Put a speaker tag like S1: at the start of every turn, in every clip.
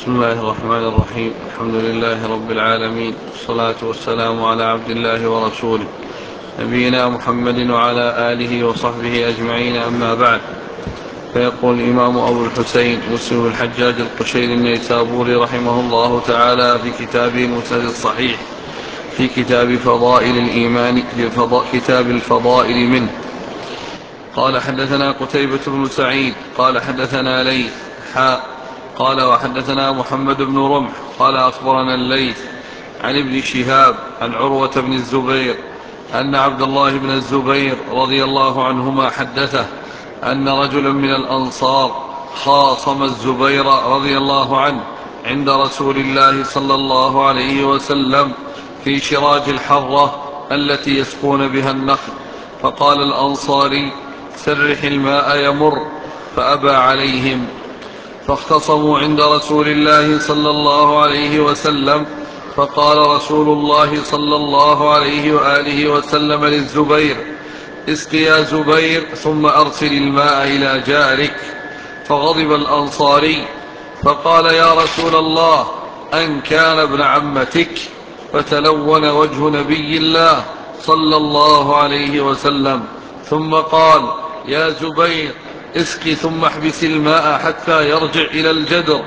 S1: بسم الله الرحمن الرحيم. الحمد لله رب العالمين، والصلاة والسلام على عبد الله ورسوله نبينا محمد وعلى آله وصحبه أجمعين، أما بعد. فيقول الإمام أبو الحسين مسلم الحجاج القشيري النيسابوري رحمه الله تعالى في كتابه المسند الصحيح في كتاب فضائل الإيمان في كتاب الفضائل منه. قال حدثنا قتيبة بن سعيد قال حدثنا ليث قال وحدثنا محمد بن رمح قال أخبرنا الليث عن ابن شهاب عن عروة بن الزبير أن عبد الله بن الزبير رضي الله عنهما حدثه أن رجلا من الأنصار خاصم الزبير رضي الله عنه عند رسول الله صلى الله عليه وسلم في شراج الحرة التي يسقون بها النخل، فقال الأنصاري: سرح الماء يمر، فأبى عليهم، فاختصموا عند رسول الله صلى الله عليه وسلم، فقال رسول الله صلى الله عليه وآله وسلم للزبير: اسق يا زبير ثم أرسل الماء إلى جارك. فغضب الأنصاري فقال: يا رسول الله، أن كان ابن عمتك؟ فتلون وجه نبي الله صلى الله عليه وسلم، ثم قال: يا زبير اسق ثم احبس الماء حتى يرجع إلى الجدر.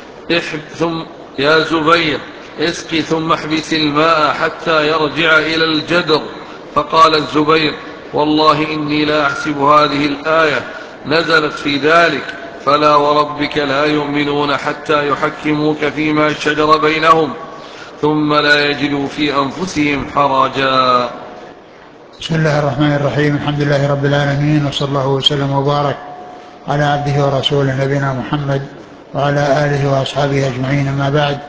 S1: يا زبير اسق ثم احبس الماء حتى يرجع إلى الجدر. فقال الزبير: والله إني لا أحسب هذه الآية نزلت في ذلك: فلا وربك لا يؤمنون حتى يحكموك فيما شجر بينهم ثم لا يجدوا في أنفسهم حرجا.
S2: بسم الله الرحمن الرحيم. الحمد لله رب العالمين، وصلى الله وسلم وبارك على عبده ورسوله نبينا محمد وعلى آله وأصحابه أجمعين، أما بعد.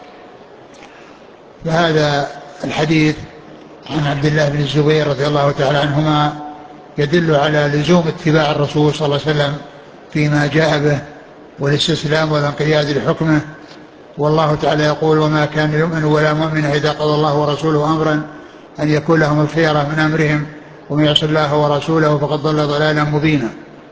S2: فهذا الحديث عن عبد الله بن الزبير رضي الله تعالى عنهما يدل على لزوم اتباع الرسول صلى الله عليه وسلم فيما جاء به، والاستسلام والانقياد لحكمه. والله تعالى يقول: وما كان يؤمن ولا مؤمن إذا قضى الله ورسوله أمرا أن يكون لهم الخيرة من أمرهم ومن يعص الله ورسوله فقد ضل ضلالا مبينا.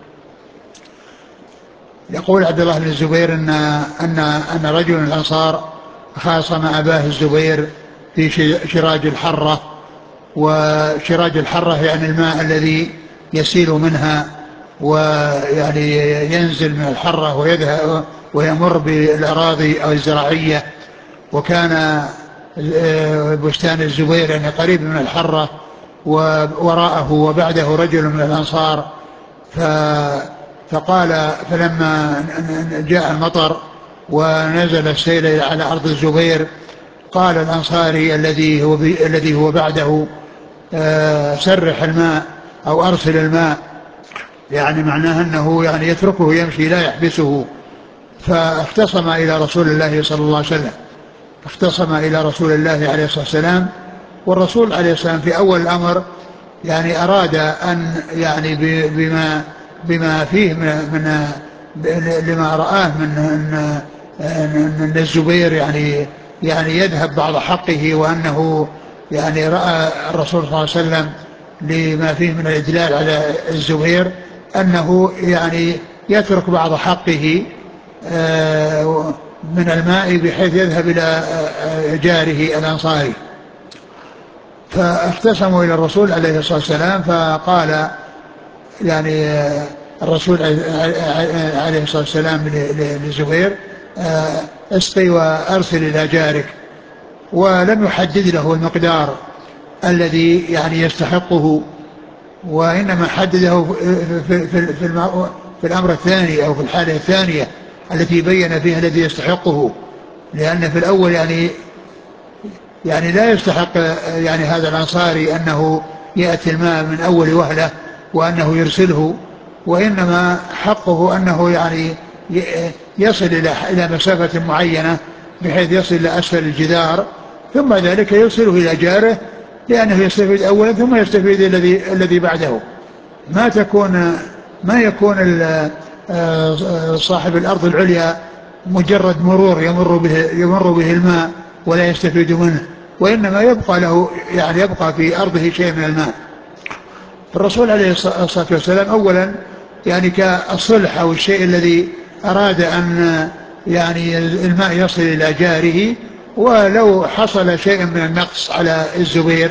S2: يقول عبد الله بن الزبير أن رجل من الأنصار خاصم أباه الزبير في شراج الحرة. وشراج الحرة يعني الماء الذي يسيل منها ويعني ينزل من الحرة ويذهب ويمر بالأراضي أو الزراعية. وكان بستان الزبير يعني قريب من الحرة، ووراءه وبعده رجل من الأنصار. فقال فلما جاء المطر ونزل السيل على أرض الزبير، قال الأنصاري الذي هو بعده: سرح الماء أو أرسل الماء، يعني معناه أنه يعني يتركه يمشي لا يحبسه. فاختصم إلى رسول الله صلى الله عليه وسلم، اختصم إلى رسول الله عليه الصلاة والسلام. والرسول عليه الصلاة والسلام في أول الأمر يعني أراد أن يعني بما فيه من لما رآه من الزبير يعني يذهب بعض حقه، وأنه يعني رأى الرسول صلى الله عليه وسلم لما فيه من الإدلال على الزبير أنه يعني يترك بعض حقه من الماء بحيث يذهب إلى جاره الأنصاري. فاختصموا إلى الرسول عليه الصلاة والسلام، فقال يعني الرسول عليه الصلاة والسلام لزبير: اسقي وأرسل إلى جارك. ولم يحدد له المقدار الذي يعني يستحقه، وإنما حدده في الأمر الثاني أو في الحالة الثانية التي بين فيها الذي يستحقه، لأن في الأول يعني لا يستحق يعني هذا الأنصاري أنه يأتي الماء من أول وهلة وأنه يرسله، وإنما حقه أنه يعني يصل إلى مسافة معينة بحيث يصل إلى أسفل الجدار، ثم ذلك يرسله إلى جاره لأنه يستفيد أولا ثم يستفيد الذي بعده. ما يكون صاحب الأرض العليا مجرد مرور يمر به الماء ولا يستفيد منه، وإنما يبقى له يعني يبقى في أرضه شيء من الماء. الرسول عليه الصلاة والسلام أولا يعني كالصلح أو الشيء الذي أراد يعني الماء يصل إلى جاره، ولو حصل شيء من النقص على الزبير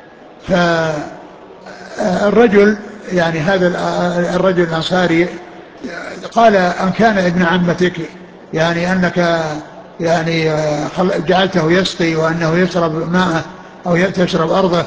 S2: فالرجل يعني هذا الرجل الأنصاري قال: أن كان ابن عمتك، يعني أنك يعني جعلته يسقي وأنه يشرب ماءه أو تشرب أرضه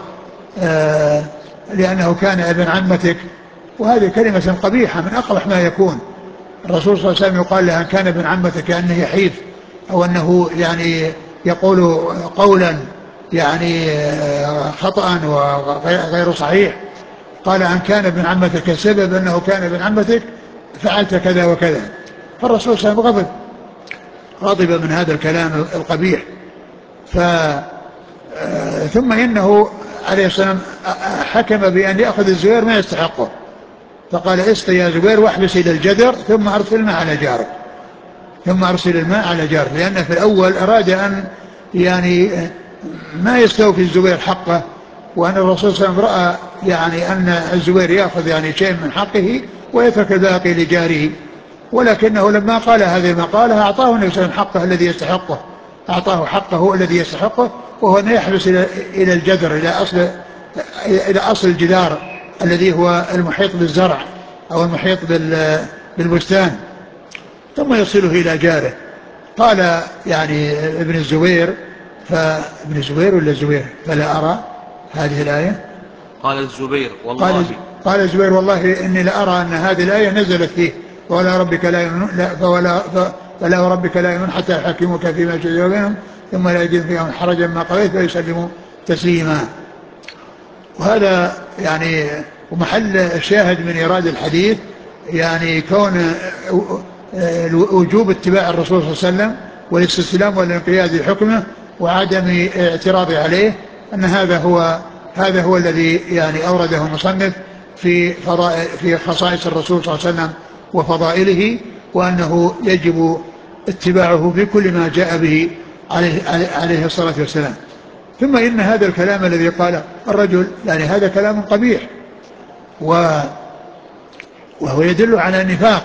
S2: لأنه كان ابن عمتك. وهذه كلمة قبيحة من أقبح ما يكون. الرسول صلى الله عليه وسلم يقال له: أن كان ابن عمتك، كأنه يحيف أو أنه يعني يقول قولا يعني خطأ وغير صحيح. قال: أن كان ابن عمتك، السبب أنه كان ابن عمتك فعلت كذا وكذا. فالرسول صلى الله عليه وسلم غضب من هذا الكلام القبيح. ثم إنه عليه السلام حكم بأن يأخذ الزبير ما يستحقه، فقال: اسقي يا زبير واحبس إلى الجدر ثم أرسل الماء على جارك، ثم أرسل الماء على جارك. لأن في الأول أراد أن يعني ما يستوفي الزبير حقه، وأن الرسول صلى الله عليه وسلم رأى يعني أن الزبير يأخذ يعني شيء من حقه ويترك الباقي لجاره. ولكنه لما قال هذه المقالة أعطاه النبي صلى الله عليه وسلم حقه الذي يستحقه، أعطاه حقه الذي يستحقه، وهو أن يحبس إلى الجذر، إلى أصل الجدار الذي هو المحيط بالزرع أو المحيط بالبستان، ثم يصله إلى جاره. قال يعني ابن الزبير، فابن الزبير ولا الزبير، فلا أرى هذه الآية.
S1: قال الزبير: والله
S2: قال الزبير: والله إني لأرى أن هذه الآية نزلت فيه: فلا وربك لا يؤمنون حتى يحكموك فيما شجر بينهم ثم لا يجد فيهم حرجا ما قضيت فيسلموا تسليما. وهذا يعني ومحل الشاهد من إيراد الحديث يعني كون وجوب اتباع الرسول صلى الله عليه وسلم والاستسلام والانقياد لحكمه وعدم اعتراض عليه، أن هذا هو الذي يعني أورده المصنف في خصائص الرسول صلى الله عليه وسلم وفضائله، وأنه يجب اتباعه في كل ما جاء به عليه الصلاة والسلام. ثم إن هذا الكلام الذي قال الرجل يعني هذا كلام قبيح، وهو يدل على نفاق،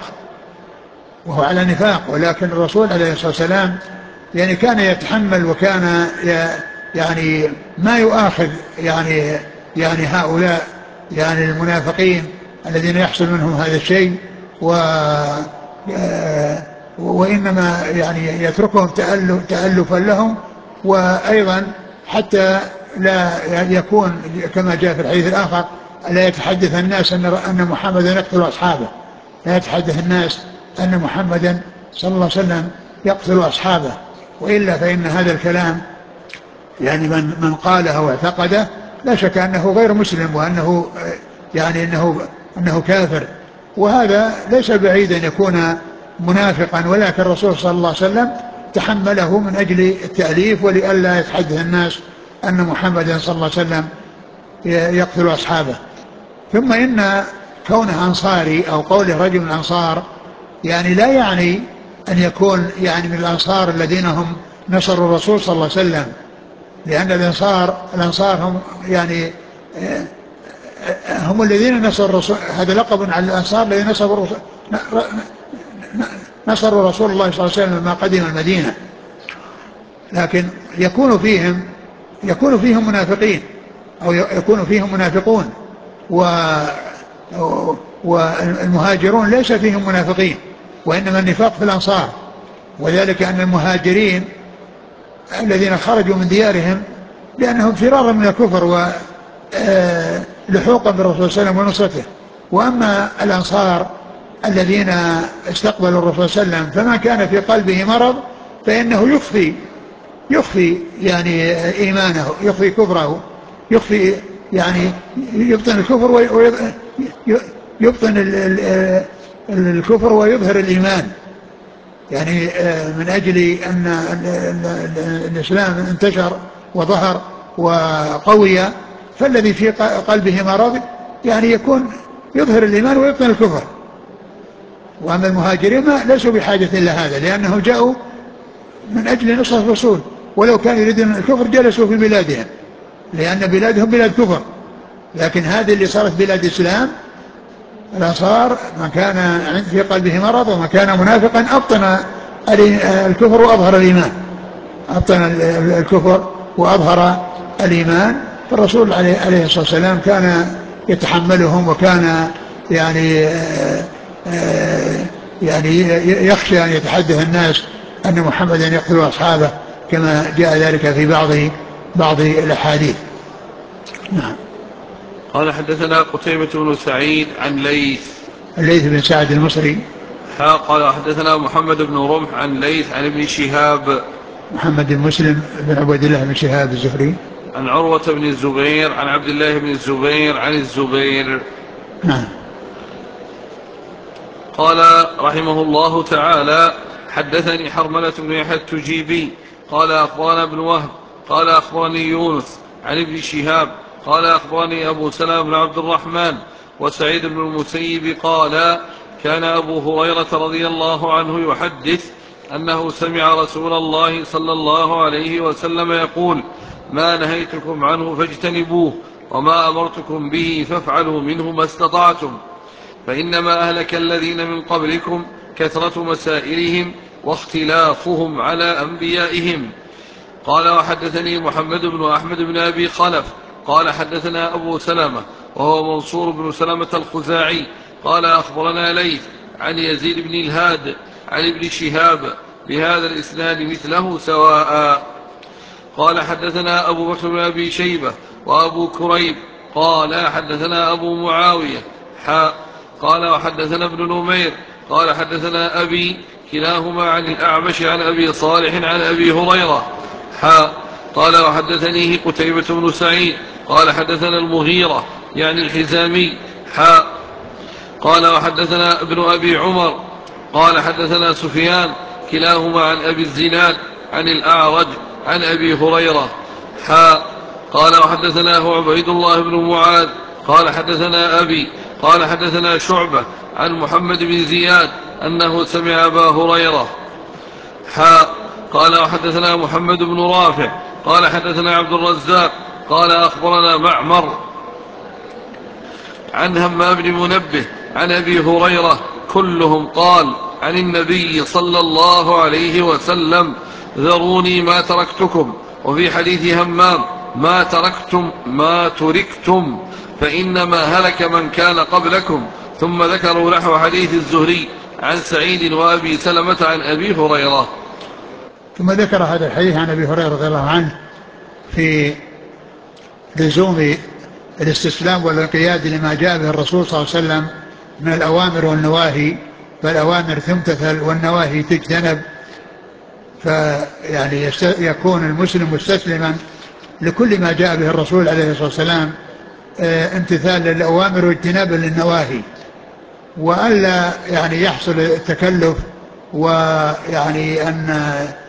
S2: ولكن الرسول عليه الصلاة والسلام يعني كان يتحمل، وكان يعني ما يؤاخذ يعني هؤلاء يعني المنافقين الذين يحصل منهم هذا الشيء، وإنما يعني يتركهم تألفا لهم، وأيضا حتى لا يكون كما جاء في الحديث الآخر: لا يتحدث الناس أن محمدا يقتل أصحابه، لا يتحدث الناس أن محمدا صلى الله عليه وسلم يقتل أصحابه. وإلا فإن هذا الكلام يعني من قاله واعتقده لا شك أنه غير مسلم، وأنه يعني أنه كافر، وهذا ليس بعيد أن يكون منافقا، ولكن الرسول صلى الله عليه وسلم تحمله من أجل التأليف ولئلا يتحدث الناس أن محمدا صلى الله عليه وسلم يقتل أصحابه. ثم إن كونه أنصاري أو قوله رجل من الأنصار يعني لا يعني أن يكون يعني من الأنصار الذين هم نصروا الرسول صلى الله عليه وسلم، لأن الأنصار هم يعني هم الذين نصروا الرسول، هذا لقب على الأنصار الذين نصروا رسول الله صلى الله عليه وسلم لما قدم المدينة. لكن يكون فيهم منافقين أو يكون فيهم منافقون، والمهاجرون ليس فيهم منافقين، وإنما النفاق في الأنصار. وذلك أن المهاجرين الذين خرجوا من ديارهم لأنهم فرارا من الكفر ولحوقا بالرسول صلى الله عليه وسلم ونصرته. وأما الأنصار الذين استقبلوا الرسول صلى الله عليه وسلم فما كان في قلبه مرض فإنه يخفي يعني إيمانه، يخفي كفره، يخفي يعني يبطن الكفر يبطن الكفر ويظهر الإيمان، يعني من أجل أن الإسلام انتشر وظهر وقوي، فالذي في قلبه مرض يعني يكون يظهر الإيمان ويبطن الكفر. وأما المهاجرين ليسوا بحاجة إلى هذا، لأنهم جاءوا من أجل نصرة الرسول، ولو كانوا يريدون الكفر جلسوا في بلادهم، لأن بلادهم بلاد كفر. لكن هذه اللي صارت بلاد إسلام، الأنصار من كان في قلبه مرض ومن كان منافقا الكفر وأظهر الإيمان، أبطن الكفر وأظهر الإيمان. فالرسول عليه الصلاة والسلام كان يتحملهم، وكان يعني يعني يخشى أن يتحدث الناس أن محمدا يقتل أصحابه، كما جاء ذلك في بعض الأحاديث. نعم.
S1: قال حدثنا قتيبة بن سعيد عن
S2: الليث بن سعد المصري.
S1: قال حدثنا محمد بن رمح عن ليث عن ابن شهاب
S2: محمد بن مسلم بن عبيد الله بن شهاب الزهري
S1: عن عروة بن الزبير عن عبد الله بن الزبير عن الزبير.
S2: نعم.
S1: قال رحمه الله تعالى: حدثني حرملة بن يحيى التجيبي قال أخبرنا ابن وهب قال أخبرني يونس عن ابن شهاب قال أخبرني أبو سلمة بن عبد الرحمن وسعيد بن المسيب قال: كان أبو هريرة رضي الله عنه يحدث أنه سمع رسول الله صلى الله عليه وسلم يقول: ما نهيتكم عنه فاجتنبوه، وما أمرتكم به فافعلوا منه ما استطعتم، فإنما أهلك الذين من قبلكم كثرة مسائلهم واختلافهم على أنبيائهم. قال: وحدثني محمد بن أحمد بن أبي خلف قال حدثنا أبو سلمة وهو منصور بن سلمة الخزاعي قال أخبرنا ليث عن يزيد بن الهاد عن ابن شهاب بهذا الإسناد مثله سواء. قال: حدثنا أبو بكر بن أبي شيبة وأبو كريب قال حدثنا أبو معاوية قال: وحدثنا ابن نمير قال حدثنا أبي كلاهما عن الأعمش عن أبي صالح عن أبي هريرة قال: وحدثنيه قتيبة بن سعيد قال حدثنا المغيرة يعني الحزامي قال: وحدثنا ابن أبي عمر قال حدثنا سفيان كلاهما عن أبي الزناد عن الأعرج عن أبي هريرة قال: وحدثناه عبيد الله بن معاذ قال حدثنا أبي قال حدثنا شعبة عن محمد بن زياد أنه سمع أبا هريرة قال: وحدثنا محمد بن رافع قال حدثنا عبد الرزاق قال أخبرنا معمر عن همام بن منبه عن أبي هريرة كلهم قال عن النبي صلى الله عليه وسلم: ذروني ما تركتكم. وفي حديث همام: ما تركتم ما تركتم فإنما هلك من كان قبلكم. ثم ذكروا نحو حديث الزهري عن سعيد وأبي سلمة عن أبي هريرة.
S2: ثم ذكر هذا الحديث عن أبي هريرة رضي الله عنه في لزوم الاستسلام والانقياد لما جاء به الرسول صلى الله عليه وسلم من الأوامر والنواهي، فالأوامر تمتثل والنواهي تجتنب، فيعني يكون المسلم مستسلما لكل ما جاء به الرسول عليه الصلاة والسلام، امتثال للأوامر واجتنابا للنواهي، وألا يعني يحصل التكلف ويعني أن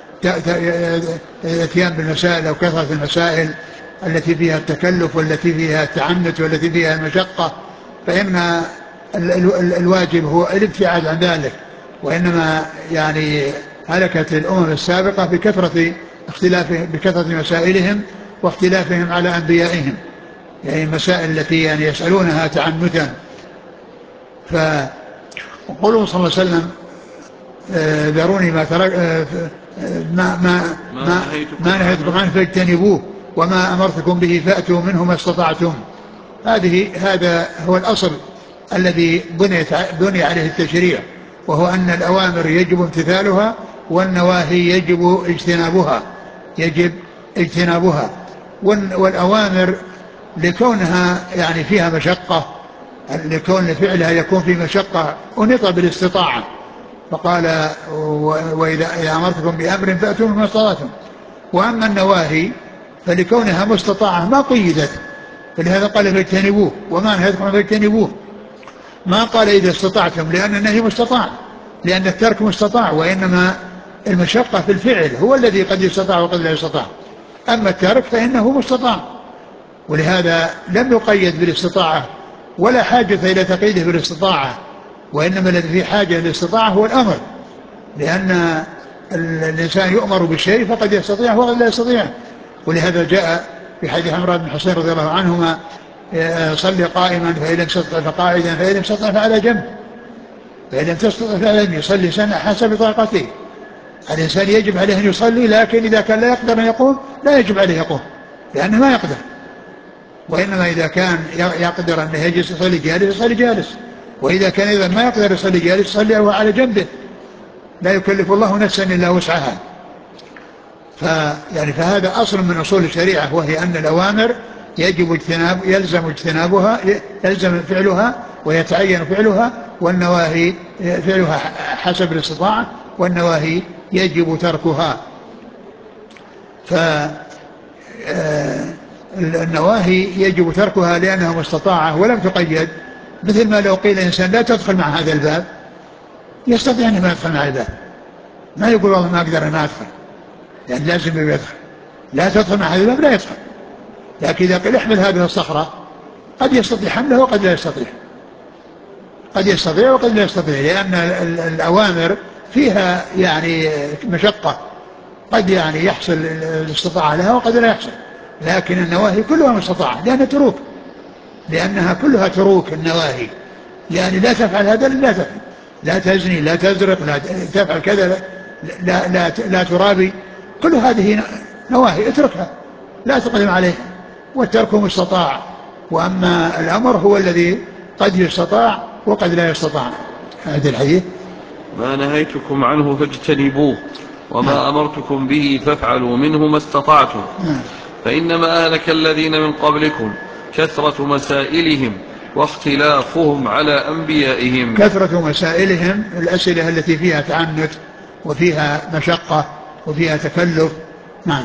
S2: الاتيان بالمسائل أو كثرة المسائل التي فيها التكلف والتي فيها التعنت والتي فيها المشقة، فإن الواجب هو الابتعاد عن ذلك. وإنما يعني هلكت الأمم السابقة بكثرة مسائلهم واختلافهم على أنبيائهم، يعني المسائل التي يعني يسألونها تعنتا. فقوله صلى الله عليه وسلم: ذروني ما ترك ما نهيتكم عنه فاجتنبوه وما أمرتكم به فأتوا منه ما استطعتم. هذا هو الأصل الذي بني عليه التشريع، وهو أن الأوامر يجب امتثالها والنواهي يجب اجتنابها. والأوامر لكونها يعني فيها مشقة، لكون فعلها يكون في مشقة أنيط بالاستطاعة، فقال: وإذا أمرتكم بأمر فأتوا ما استطعتم. وأما النواهي فلكونها مستطاعة ما قيدت، فلهذا قال: فاجتنبوه وما نهيتكم فاجتنبوه. ما قال إذا استطعتم، لأن النهي مستطاع، لأن الترك مستطاع، وإنما المشقة في الفعل هو الذي قد يستطاع وقد لا يستطاع. أما الترك فإنه مستطاع، ولهذا لم يقيد بالاستطاعة ولا حاجة إلى تقييده بالاستطاعة، وإنما الذي فيه حاجة للاستطاعة هو الأمر، لأن الإنسان يؤمر بالشيء فقد يستطيع وقد لا يستطيع. ولهذا جاء في حديث عمران بن حسين رضي الله عنهما: صلي قائما فإن لم تستطع فقاعدا فإن لم تستطع فعلى جنب، فإن لم تستطع فعلى جنب، يصلي سنة حسب طاقته. الإنسان يجب عليه أن يصلي، لكن إذا كان لا يقدر أن يقوم لا يجب عليه يقوم لأنه ما يقدر. وإنما إذا كان يقدر أن يجلس يصلي جالس يصلي جالس، وإذا كان إذا ما يقدر يصلي جالس يصلي على جنبه، لا يكلف الله نفسا إلا وسعها. فهذا أصل من أصول الشريعة، وهي أن الأوامر يلزم فعلها ويتعين فعلها، والنواهي فعلها حسب الاستطاعة، والنواهي يجب تركها. فالنواهي يجب تركها لأنها مستطاعة ولم تقيد، مثل ما لو قيل إنسان لا تدخل مع هذا الباب يستطيع أن ما يدخل مع الباب، ما يقول والله ما أقدر أن أدخل، يعني لازم يدخل، لا تدخل مع هذا الباب لا يدخل. لكن إذا قيل احمل هذه الصخرة قد يستطيع حملها وقد لا يستطيع، قد يستطيع وقد لا يستطيع، لأن الأوامر فيها يعني مشقة، قد يعني يحصل الاستطاعة لها وقد لا يحصل. لكن النواهي كلها مستطاعة لأنها تروك، لأنها كلها تروك النواهي، يعني لا تفعل هذا لا تفعل، لا تزني، لا تزرق، لا تفعل كذا، لا ترابي، كل هذه نواهي اتركها لا تقدم عليها، والترك مستطاع. وأما الأمر هو الذي قد يستطاع وقد لا يستطاع. هذا الحديث:
S1: ما نهيتكم عنه فاجتنبوه وما أمرتكم به فافعلوا منه ما استطعتم، فإنما أهلك الذين من قبلكم كثرة مسائلهم واختلافهم على أنبيائهم.
S2: كثرة مسائلهم، الأسئلة التي فيها تعنت وفيها مشقة وفيها تكلف. نعم.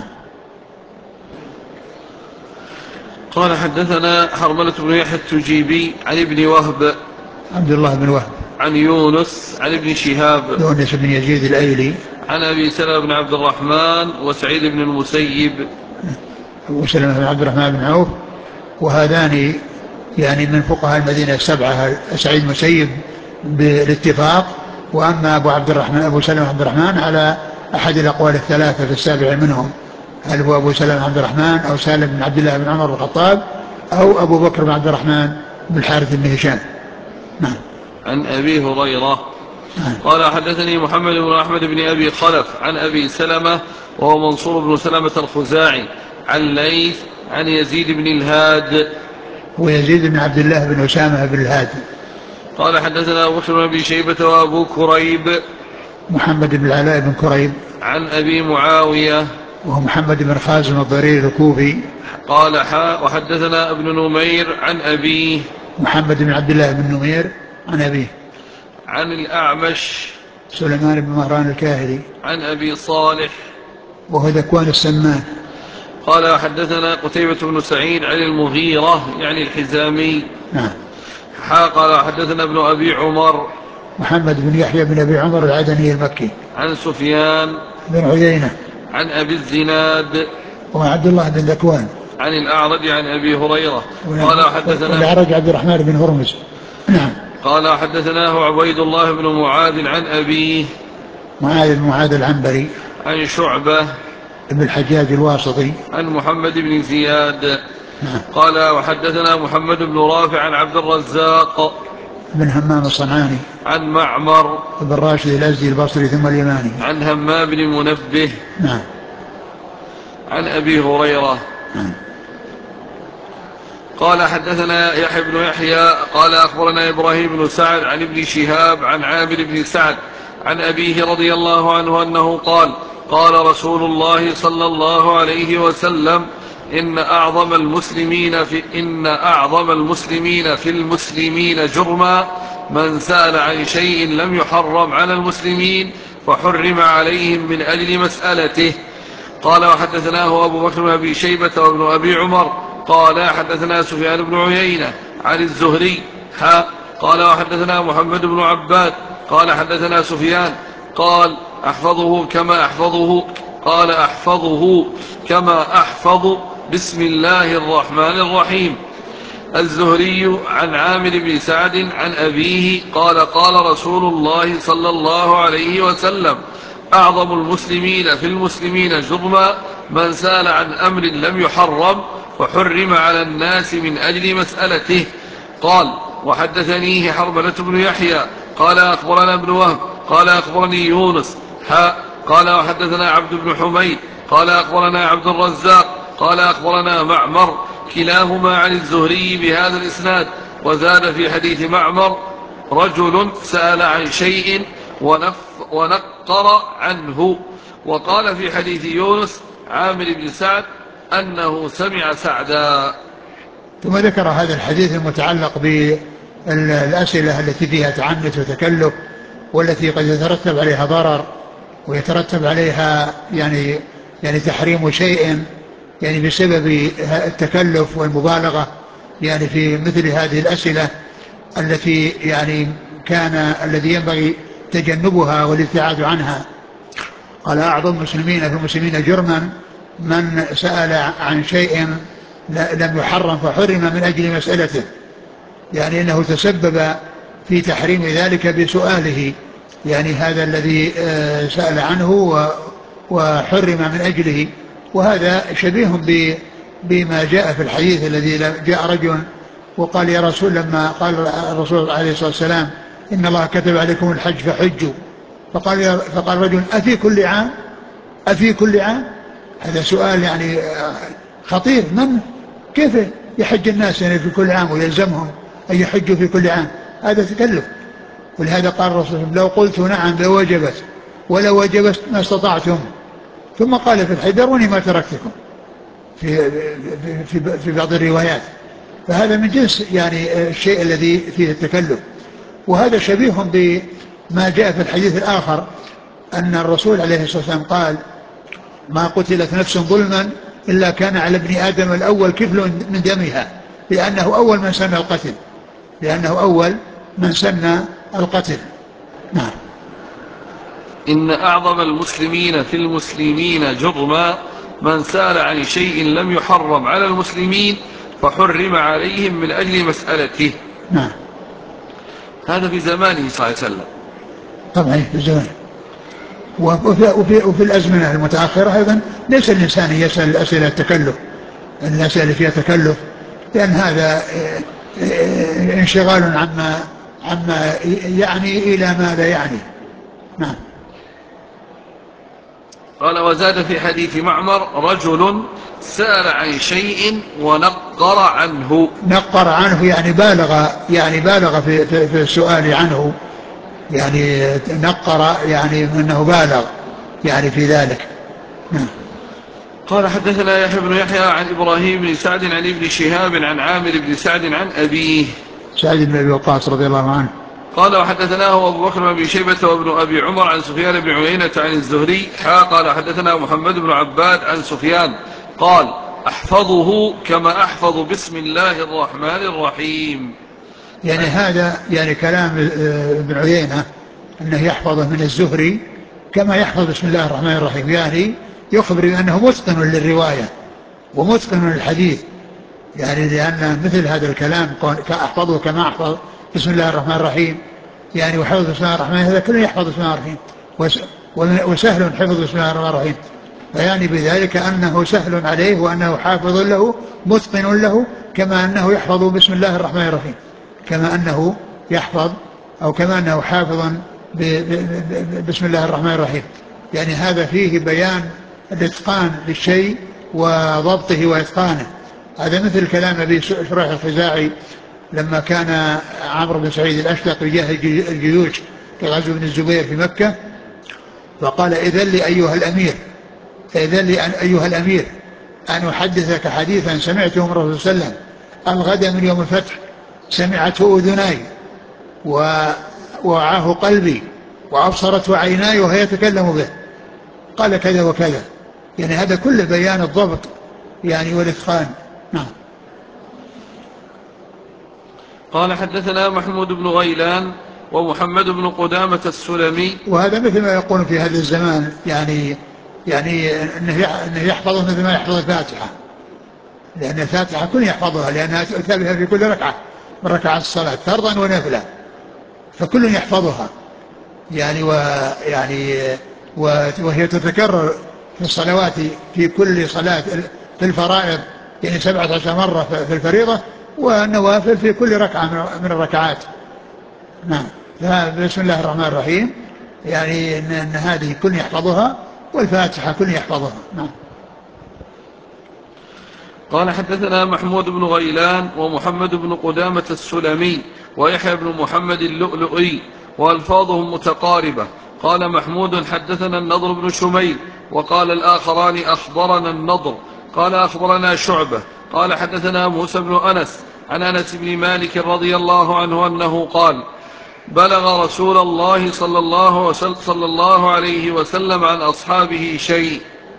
S1: قال حدثنا حرملة بن يحيى التجيبي عن ابن وهب
S2: عبد الله بن وهب
S1: عن يونس عن ابن شهاب
S2: يونس بن يزيد الأيلي
S1: عن أبي سلمة بن عبد الرحمن وسعيد بن المسيب
S2: وسلمة بن عبد الرحمن بن عوف، وهذان يعني من فقهاء المدينة السبعة، سعيد المسيب بالاتفاق، وأما أبو سلمة عبد الرحمن على أحد الأقوال الثلاثة في السابع منهم، هل هو أبو سلمة عبد الرحمن أو سالم بن عبد الله بن عمر بن الخطاب أو أبو بكر بن عبد الرحمن بن الحارث بن هشام. نعم.
S1: عن أبي هريرة قال حدثني محمد بن أحمد بن أبي خلف عن أبي سلمة وهو منصور بن سلمة الخزاعي عن ليث عن يزيد بن الهاد
S2: ويزيد بن عبد الله بن أسامة بن الهاد.
S1: قال حدثنا أبو بكر بن أبي شيبة وأبو كريب
S2: محمد بن العلاء بن كريب
S1: عن أبي معاوية
S2: وهو محمد بن خازم الضرير الكوفي.
S1: قال وحدثنا ابن نمير عن أبيه
S2: محمد بن عبد الله بن نمير عن أبيه
S1: عن الأعمش
S2: سليمان بن مهران الكاهلي
S1: عن أبي صالح
S2: وهو ذكوان السمان.
S1: قال حدثنا قتيبة بن سعيد عن المغيرة يعني الحزامي.
S2: نعم.
S1: قال حدثنا ابن أبي عمر
S2: محمد بن يحيى بن أبي عمر العدني المكي
S1: عن سفيان
S2: بن عيينة
S1: عن أبي الزناد
S2: وعبد الله بن ذكوان
S1: عن الأعرج عن أبي هريرة قال حدثنا
S2: والأعرج عبد الرحمن بن هرمز. نعم.
S1: قال حدثناه عبيد الله بن معاذ عن أبيه
S2: معاذ بن معاذ العنبري
S1: عن شعبة
S2: بن الحجاج الواسطي
S1: عن محمد بن زياد.
S2: نعم.
S1: قال وحدثنا محمد بن رافع عن عبد الرزاق
S2: بن همام الصنعاني
S1: عن معمر
S2: بن راشد الأزدي البصري ثم اليماني
S1: عن همام بن منبه
S2: نعم.
S1: عن أبي هريرة.
S2: نعم.
S1: قال حدثنا يحيى بن يحيى قال أخبرنا إبراهيم بن سعد عن ابن شهاب عن عامر بن سعد عن أبيه رضي الله عنه أنه قال قال رسول الله صلى الله عليه وسلم إن أعظم المسلمين في المسلمين جرما من سأل عن شيء لم يحرم على المسلمين فحرم عليهم من أجل مسألته. قال وحدثناه أبو بكر بن أبي شيبة وابن أبي عمر قال حدثنا سفيان بن عيينة عن الزهري قال وحدثنا محمد بن عباد قال حدثنا سفيان قال أحفظه كما أحفظ بسم الله الرحمن الرحيم. الزهري عن عامر بن سعد عن أبيه قال قال رسول الله صلى الله عليه وسلم أعظم المسلمين في المسلمين جرما من سأل عن أمر لم يحرم فحرم على الناس من أجل مسألته. قال وحدثنيه حرملة بن يحيى قال أخبرنا ابن وهب قال أخبرني يونس قال وحدثنا عبد بن حميد قال أخبرنا عبد الرزاق قال أخبرنا معمر كلاهما عن الزهري بهذا الإسناد. وزاد في حديث معمر رجل سأل عن شيء ونقر عنه. وقال في حديث يونس عامر بن سعد أنه سمع سعدا.
S2: ثم ذكر هذا الحديث المتعلق بالأسئلة التي فيها تعنت وتكلف، والتي قد يترتب عليها ضرر ويترتب عليها يعني تحريم شيء يعني بسبب التكلف والمبالغة يعني في مثل هذه الأسئلة التي يعني كان الذي ينبغي تجنبها والابتعاد عنها. قال أعظم المسلمين في المسلمين جرما من سأل عن شيء لم يحرم فحرم من أجل مسألته، يعني أنه تسبب في تحريم ذلك بسؤاله، يعني هذا الذي سأل عنه وحرم من أجله. وهذا شبيه بما جاء في الحديث الذي جاء رجل وقال يا رسول، لما قال الرسول عليه الصلاة والسلام إن الله كتب عليكم الحج فحجوا، فقال رجل أفي كل عام؟ هذا سؤال يعني خطير. كيف يحج الناس يعني في كل عام ويلزمهم أن يحجوا في كل عام؟ هذا تكلف. ولهذا قال الرسول لو قلت نعم لوجبت ولو وجبت ما استطعتم. ثم قال في الحج ذروني ما تركتكم في بعض الروايات. فهذا من جنس يعني الشيء الذي فيه التكلف. وهذا شبيه بما جاء في الحديث الآخر أن الرسول عليه الصلاة والسلام قال ما قتلت نفس ظلما إلا كان على ابن آدم الأول كفل من دمها، لأنه أول من سن القتل. نعم.
S1: إن أعظم المسلمين في المسلمين جرما من سأل عن شيء لم يحرم على المسلمين فحرم عليهم من أجل مسألته.
S2: نعم.
S1: هذا في زمانه صلى الله عليه وسلم.
S2: طبعا في زمانه. وفي الأزمنة المتأخرة أيضا ليس الإنسان يسأل الأسئلة الأسئلة فيها تكلف، لأن هذا انشغال عما يعني إلى ما لا يعني. نعم.
S1: قال وزاد في حديث معمر رجل سأل عن شيء ونقر عنه.
S2: نقر عنه يعني بالغ في السؤال عنه، يعني نقر يعني أنه بالغ يعني في ذلك. نعم.
S1: قال حدثنا يحيى بن يحيى عن إبراهيم بن سعد عن ابن شهاب عن عامر بن سعد عن أبيه
S2: سعد بن أبي وقاص رضي الله عنه.
S1: قال وحدثناه أبو بكر بن أبي شيبة وابن أبي عمر عن سفيان بن عيينة عن الزهري قال حدثنا محمد بن عباد عن سفيان قال أحفظه كما أحفظ بسم الله الرحمن الرحيم.
S2: يعني هذا يعني كلام ابن عيينة أنه يحفظه من الزهري كما يحفظ بسم الله الرحمن الرحيم، يعني يخبر بأنه متقن للرواية ومتقن للحديث، يعني لأن مثل هذا الكلام أحفظه كما أحفظ بسم الله الرحمن الرحيم، يعني وحفظ بسم الله الرحمن هذا كله يحفظ بسم الله الرحمن وسهل حفظ بسم الله الرحمن الرحيم، فيعني بذلك أنه سهل عليه وأنه حافظ له متقن له كما أنه يحفظ بسم الله الرحمن الرحيم، كما أنه يحفظ أو كما أنه حافظ بسم الله الرحمن الرحيم. يعني هذا فيه بيان الإتقان للشيء وضبطه وإتقانه. هذا مثل كلام أبي شريح الخزاعي لما كان عمرو بن سعيد الأشدق يجهز الجيوش لغزو ابن الزبير في مكة، فقال إذن لي أيها الأمير أن أحدثك حديثا سمعته من الرسول صلى الله عليه وسلم الغد من يوم الفتح، سمعته أذناي ووعاه قلبي وأبصرته عيناي وهي يتكلم به، قال كذا وكذا. يعني هذا كله بيان الضبط يعني والإتقان. نعم.
S1: قال حدثنا محمود بن غيلان ومحمد بن قدامة السلمي.
S2: وهذا مثل ما يقول في هذا الزمان يعني أنه يحفظه مثل ما يحفظ الفاتحة، لأن الفاتحة كل يحفظها لأنها ثابتة في كل ركعة من ركعات الصلاة فرضا ونافلة، فكل يحفظها يعني وهي تتكرر في الصلوات في كل صلاة في الفرائض يعني 17 مرة في الفريضة، والنوافل في كل ركعة من الركعات. نعم. بسم الله الرحمن الرحيم يعني أن هذه كل يحفظها، والفاتحة كل يحفظها. نعم.
S1: قال حدثنا محمود بن غيلان ومحمد بن قدامة السلمي ويحيى بن محمد اللؤلؤي وألفاظهم متقاربة. قال محمود حدثنا النضر بن شميل، وقال الآخران أخبرنا النضر قال أخبرنا شعبة قال حدثنا موسى بن أنس عن أنس بن مالك رضي الله عنه أنه قال: بلغ رسول الله صلى الله عليه وسلم عن أصحابه شيء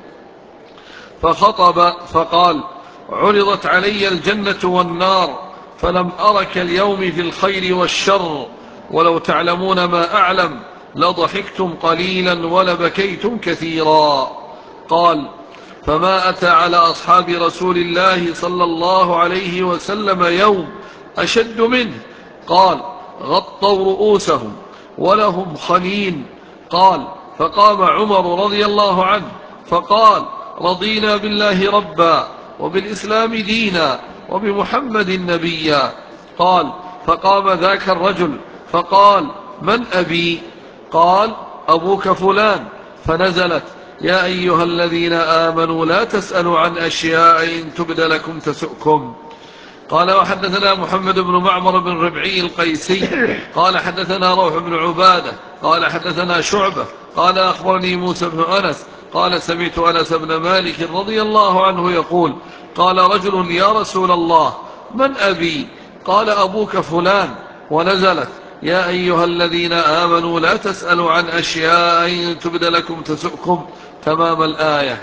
S1: فخطب فقال: عرضت علي الجنة والنار فلم أرك اليوم في الخير والشر، ولو تعلمون ما أعلم لضحكتم قليلا ولبكيتم كثيرا. قال: فما أتى على أصحاب رسول الله صلى الله عليه وسلم يوم أشد منه. قال: غطوا رؤوسهم ولهم خنين. قال: فقام عمر رضي الله عنه فقال: رضينا بالله ربا وبالإسلام دينا وبمحمد نبيا. قال: فقام ذاك الرجل فقال: من أبي؟ قال: أبوك فلان. فنزلت: يا أيها الذين آمنوا لا تسألوا عن أشياء إن تبد لكم تسؤكم. قال: وحدثنا محمد بن معمر بن ربعي القيسي قال حدثنا روح بن عبادة قال حدثنا شعبة قال أخبرني موسى بن أنس قال: سمعت أنس بن مالك رضي الله عنه يقول: قال رجل: يا رسول الله، من أبي؟ قال: أبوك فلان. ونزلت: يا أيها الذين آمنوا لا تسألوا عن أشياء إن تبد لكم تسؤكم، تمام الآية.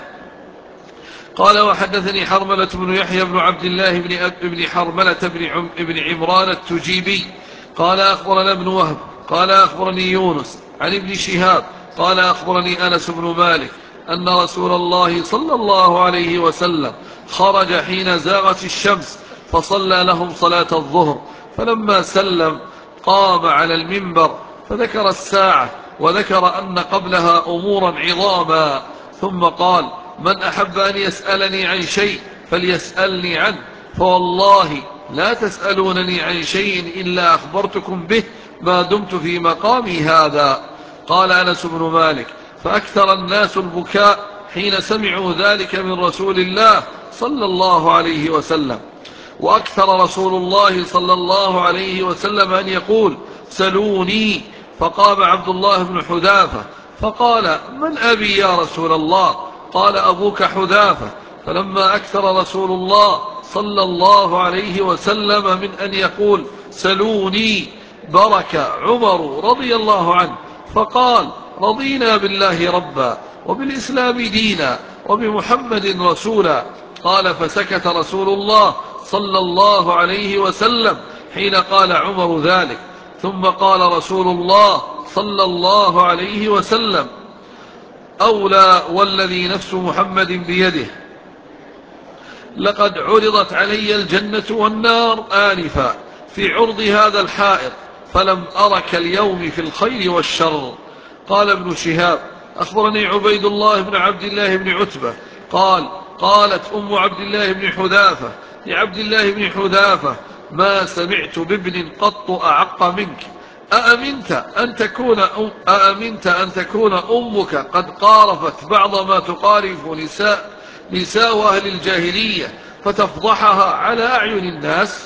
S1: قال: وحدثني حرملة بن يحيى بن عبد الله بن حرملة بن عمران التجيبي قال: أخبرنا ابن وهب قال: أخبرني يونس عن ابن شهاب قال: أخبرني أنس بن مالك أن رسول الله صلى الله عليه وسلم خرج حين زاغت الشمس فصلى لهم صلاة الظهر، فلما سلم قام على المنبر فذكر الساعة وذكر أن قبلها أمورا عظاما، ثم قال: من أحب أن يسألني عن شيء فليسألني عنه، فوالله لا تسألونني عن شيء إلا أخبرتكم به ما دمت في مقامي هذا. قال أنس بن مالك: فأكثر الناس البكاء حين سمعوا ذلك من رسول الله صلى الله عليه وسلم، وأكثر رسول الله صلى الله عليه وسلم أن يقول: سلوني. فقام عبد الله بن حذافة فقال: من أبي يا رسول الله؟ قال: أبوك حذافة. فلما أكثر رسول الله صلى الله عليه وسلم من أن يقول: سلوني، برك عمر رضي الله عنه فقال: رضينا بالله ربا وبالإسلام دينا وبمحمد رسولا. قال: فسكت رسول الله صلى الله عليه وسلم حين قال عمر ذلك، ثم قال رسول الله صلى الله عليه وسلم: أولى والذي نفس محمد بيده، لقد عرضت علي الجنة والنار آنفا في عرض هذا الحائط، فلم أرك اليوم في الخير والشر. قال ابن شهاب: أخبرني عبيد الله بن عبد الله بن عتبة قال: قالت أم عبد الله بن حذافة لعبد الله بن حذافة: ما سمعت بابن قط أعق منك، أأمنت أن تكون أمك قد قارفت بعض ما تقارف نساء أهل الجاهلية فتفضحها على أعين الناس؟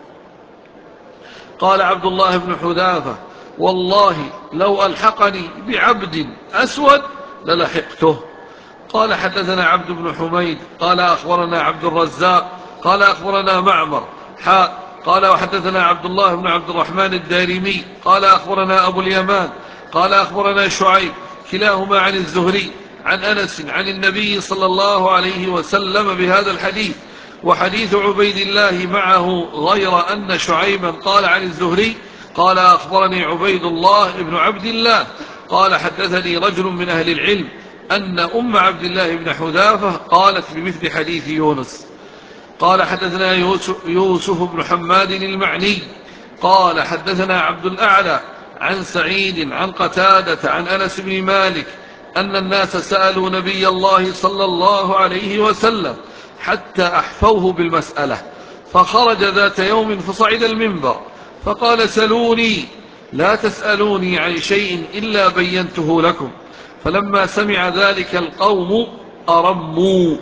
S1: قال عبد الله بن حذافة: والله لو ألحقني بعبد أسود للحقته. قال: حدثنا عبد بن حميد قال: أخبرنا عبد الرزاق قال: أخبرنا معمر قال: وحدثنا عبد الله بن عبد الرحمن الدارمي قال: أخبرنا أبو اليمان قال: أخبرنا شعيب كلاهما عن الزهري عن أنس عن النبي صلى الله عليه وسلم بهذا الحديث. وحديث عبيد الله معه، غير أن شعيبا قال عن الزهري قال: أخبرني عبيد الله بن عبد الله قال: حدثني رجل من أهل العلم أن أم عبد الله بن حذافة قالت بمثل حديث يونس. قال: حدثنا يوسف بن حماد المعني قال: حدثنا عبد الأعلى عن سعيد عن قتادة عن أنس بن مالك أن الناس سألوا نبي الله صلى الله عليه وسلم حتى أحفوه بالمسألة، فخرج ذات يوم فصعد المنبر فقال: سلوني. لا تسألوني عن شيء إلا بينته لكم. فلما سمع ذلك القوم أرموا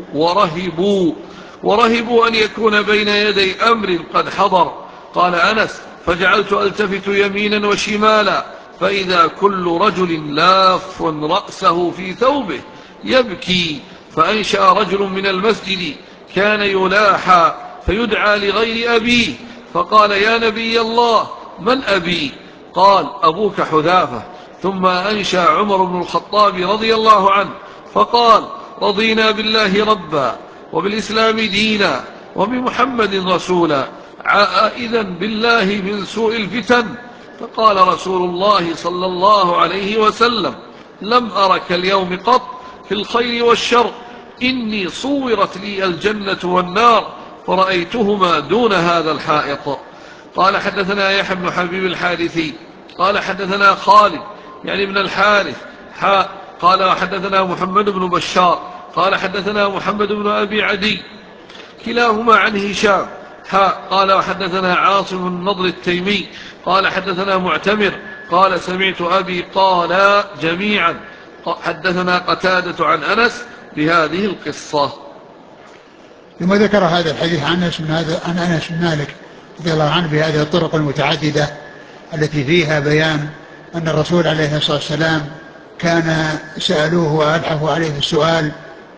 S1: ورهبوا أن يكون بين يدي أمر قد حضر. قال أنس: فجعلت ألتفت يمينا وشمالا فإذا كل رجل لاف رأسه في ثوبه يبكي. فأنشأ رجل من المسجد كان يلاحى فيدعى لغير أبيه، فقال: يا نبي الله، من أبي؟ قال: أبوك حذافة. ثم أنشأ عمر بن الخطاب رضي الله عنه فقال: رضينا بالله ربا وبالإسلام دينا وبمحمد رسولا، عائذا بالله من سوء الفتن. فقال رسول الله صلى الله عليه وسلم: لم أرك اليوم قط في الخير والشر، إني صورت لي الجنة والنار فرأيتهما دون هذا الحائط. قال: حدثنا يحيى بن حبيب الحارثي قال: حدثنا خالد يعني ابن الحارث قال: حدثنا محمد بن بشار قال: حدثنا محمد بن أبي عدي كلاهما عن هشام قال: وحدثنا عاصم النضر التيمي قال: حدثنا معتمر قال: سمعت أبي قال جميعا. حدثنا قتادة عن أنس بهذه القصة.
S2: ثم ذكر هذا الحديث عن أنس بن مالك رضي الله عنه بهذه الطرق المتعددة التي فيها بيان أن الرسول عليه الصلاة والسلام كان سألوه وألحفوا عليه السؤال،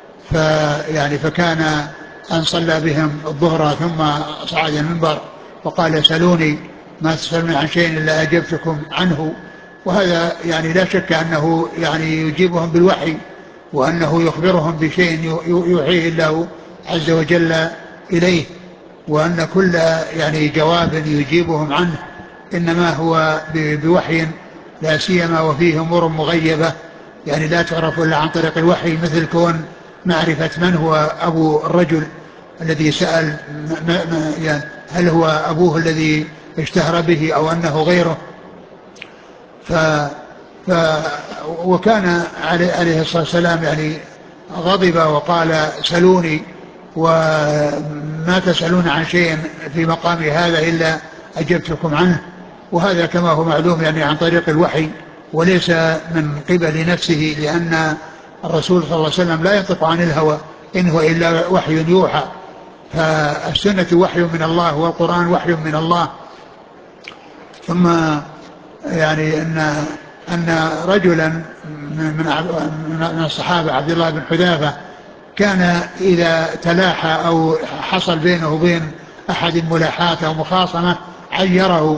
S2: فكان أن صلى بهم الظهر ثم صعد المنبر وقال: سألوني ما تسألون عن شيء إلا أجبتكم عنه. وهذا يعني لا شك أنه يعني يجيبهم بالوحي، وأنه يخبرهم بشيء يوحيه الله عز وجل إليه، وأن كل يعني جواب يجيبهم عنه إنما هو بوحي، لا سيما وفيه أمور مغيبة يعني لا تعرف إلا عن طريق الوحي، مثل كون معرفة من هو أبو الرجل الذي سأل، يعني هل هو أبوه الذي اشتهر به أو أنه غيره. ف وكان عليه الصلاة والسلام يعني غضب وقال: سلوني وما تسألون عن شيء في مقام هذا إلا أجبتكم عنه. وهذا كما هو معلوم يعني عن طريق الوحي وليس من قبل نفسه، لأن الرسول صلى الله عليه وسلم لا ينطق عن الهوى، إن هو إلا وحي يوحى. فالسنة وحي من الله والقرآن وحي من الله. ثم يعني أن رجلا من الصحابة عبد الله بن حذافة كان إذا تلاحى أو حصل بينه وبين أحد ملاحاة أو مخاصمة عيره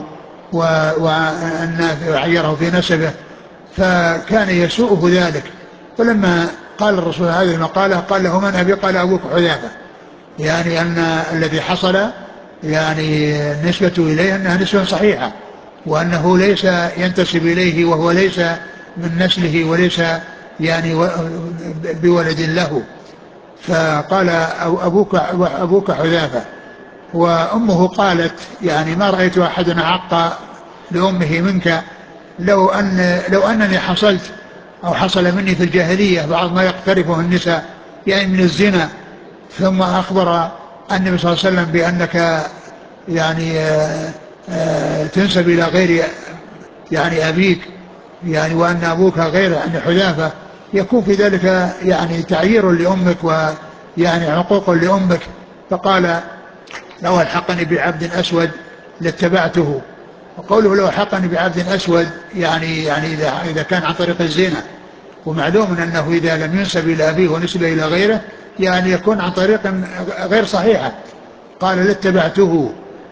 S2: وعيره في نسبه، فكان يسوءه ذلك. فلما قال الرسول هذه المقالة قال له: من أبي؟ قال: أبوك حذافة. يعني أن الذي حصل يعني نسبة إليه أنها نسبة صحيحة، وأنه ليس ينتسب إليه وهو ليس من نسله وليس يعني بولد له. فقال: أبوك حذافة. وأمه قالت: يعني ما رأيت أحد أعق لأمه منك، لو أنني حصلت أو حصل مني في الجاهلية بعض ما يقترفه النساء يعني من الزنا، ثم أخبر النبي صلى الله عليه وسلم بأنك يعني تنسب إلى غير يعني أبيك، يعني وأن أبوك غير يعني حذافة، يكون في ذلك يعني تعيير لأمك ويعني عقوق لأمك. فقال: لو ألحقني بعبد أسود لاتبعته. وقوله لو ألحقني بعبد أسود يعني إذا كان عن طريق الزنا، ومعلوم أنه إذا لم ينسب إلى أبيه ونسب إلى غيره يعني يكون عن طريق غير صحيحة. قال: لاتبعته.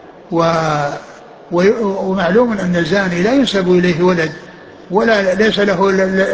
S2: ومعلوم أن الزاني لا ينسب إليه ولد ولا ليس له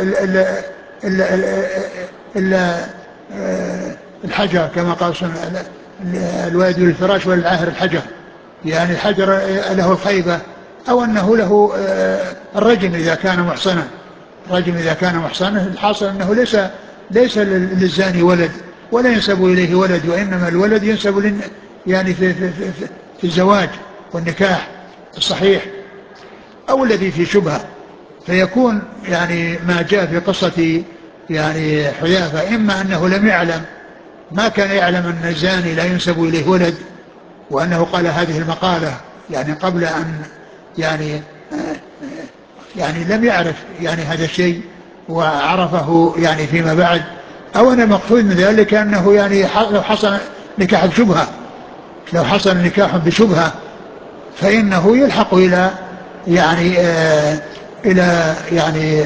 S2: إلا الحجر، كما قال الوالد للفراش وللعاهر الحجر، يعني الحجر له الخيبة، أو أنه له الرجم إذا كان محصنا. الرجم إذا كان محصنا، الحاصل أنه ليس للزاني ولد ولا ينسب إليه ولد، وإنما الولد ينسب يعني في الزواج والنكاح الصحيح أو الذي في شبهة. فيكون يعني ما جاء في قصة يعني حذافة إما أنه لم يعلم، ما كان يعلم أن الزاني لا ينسب إليه ولد، وأنه قال هذه المقالة يعني قبل أن يعني يعني لم يعرف يعني هذا الشيء وعرفه يعني فيما بعد، أو أن المقصود من ذلك أنه يعني لو حصل نكاح بشبهة، لو حصل نكاح بشبهة فإنه يلحق إلى يعني إلى يعني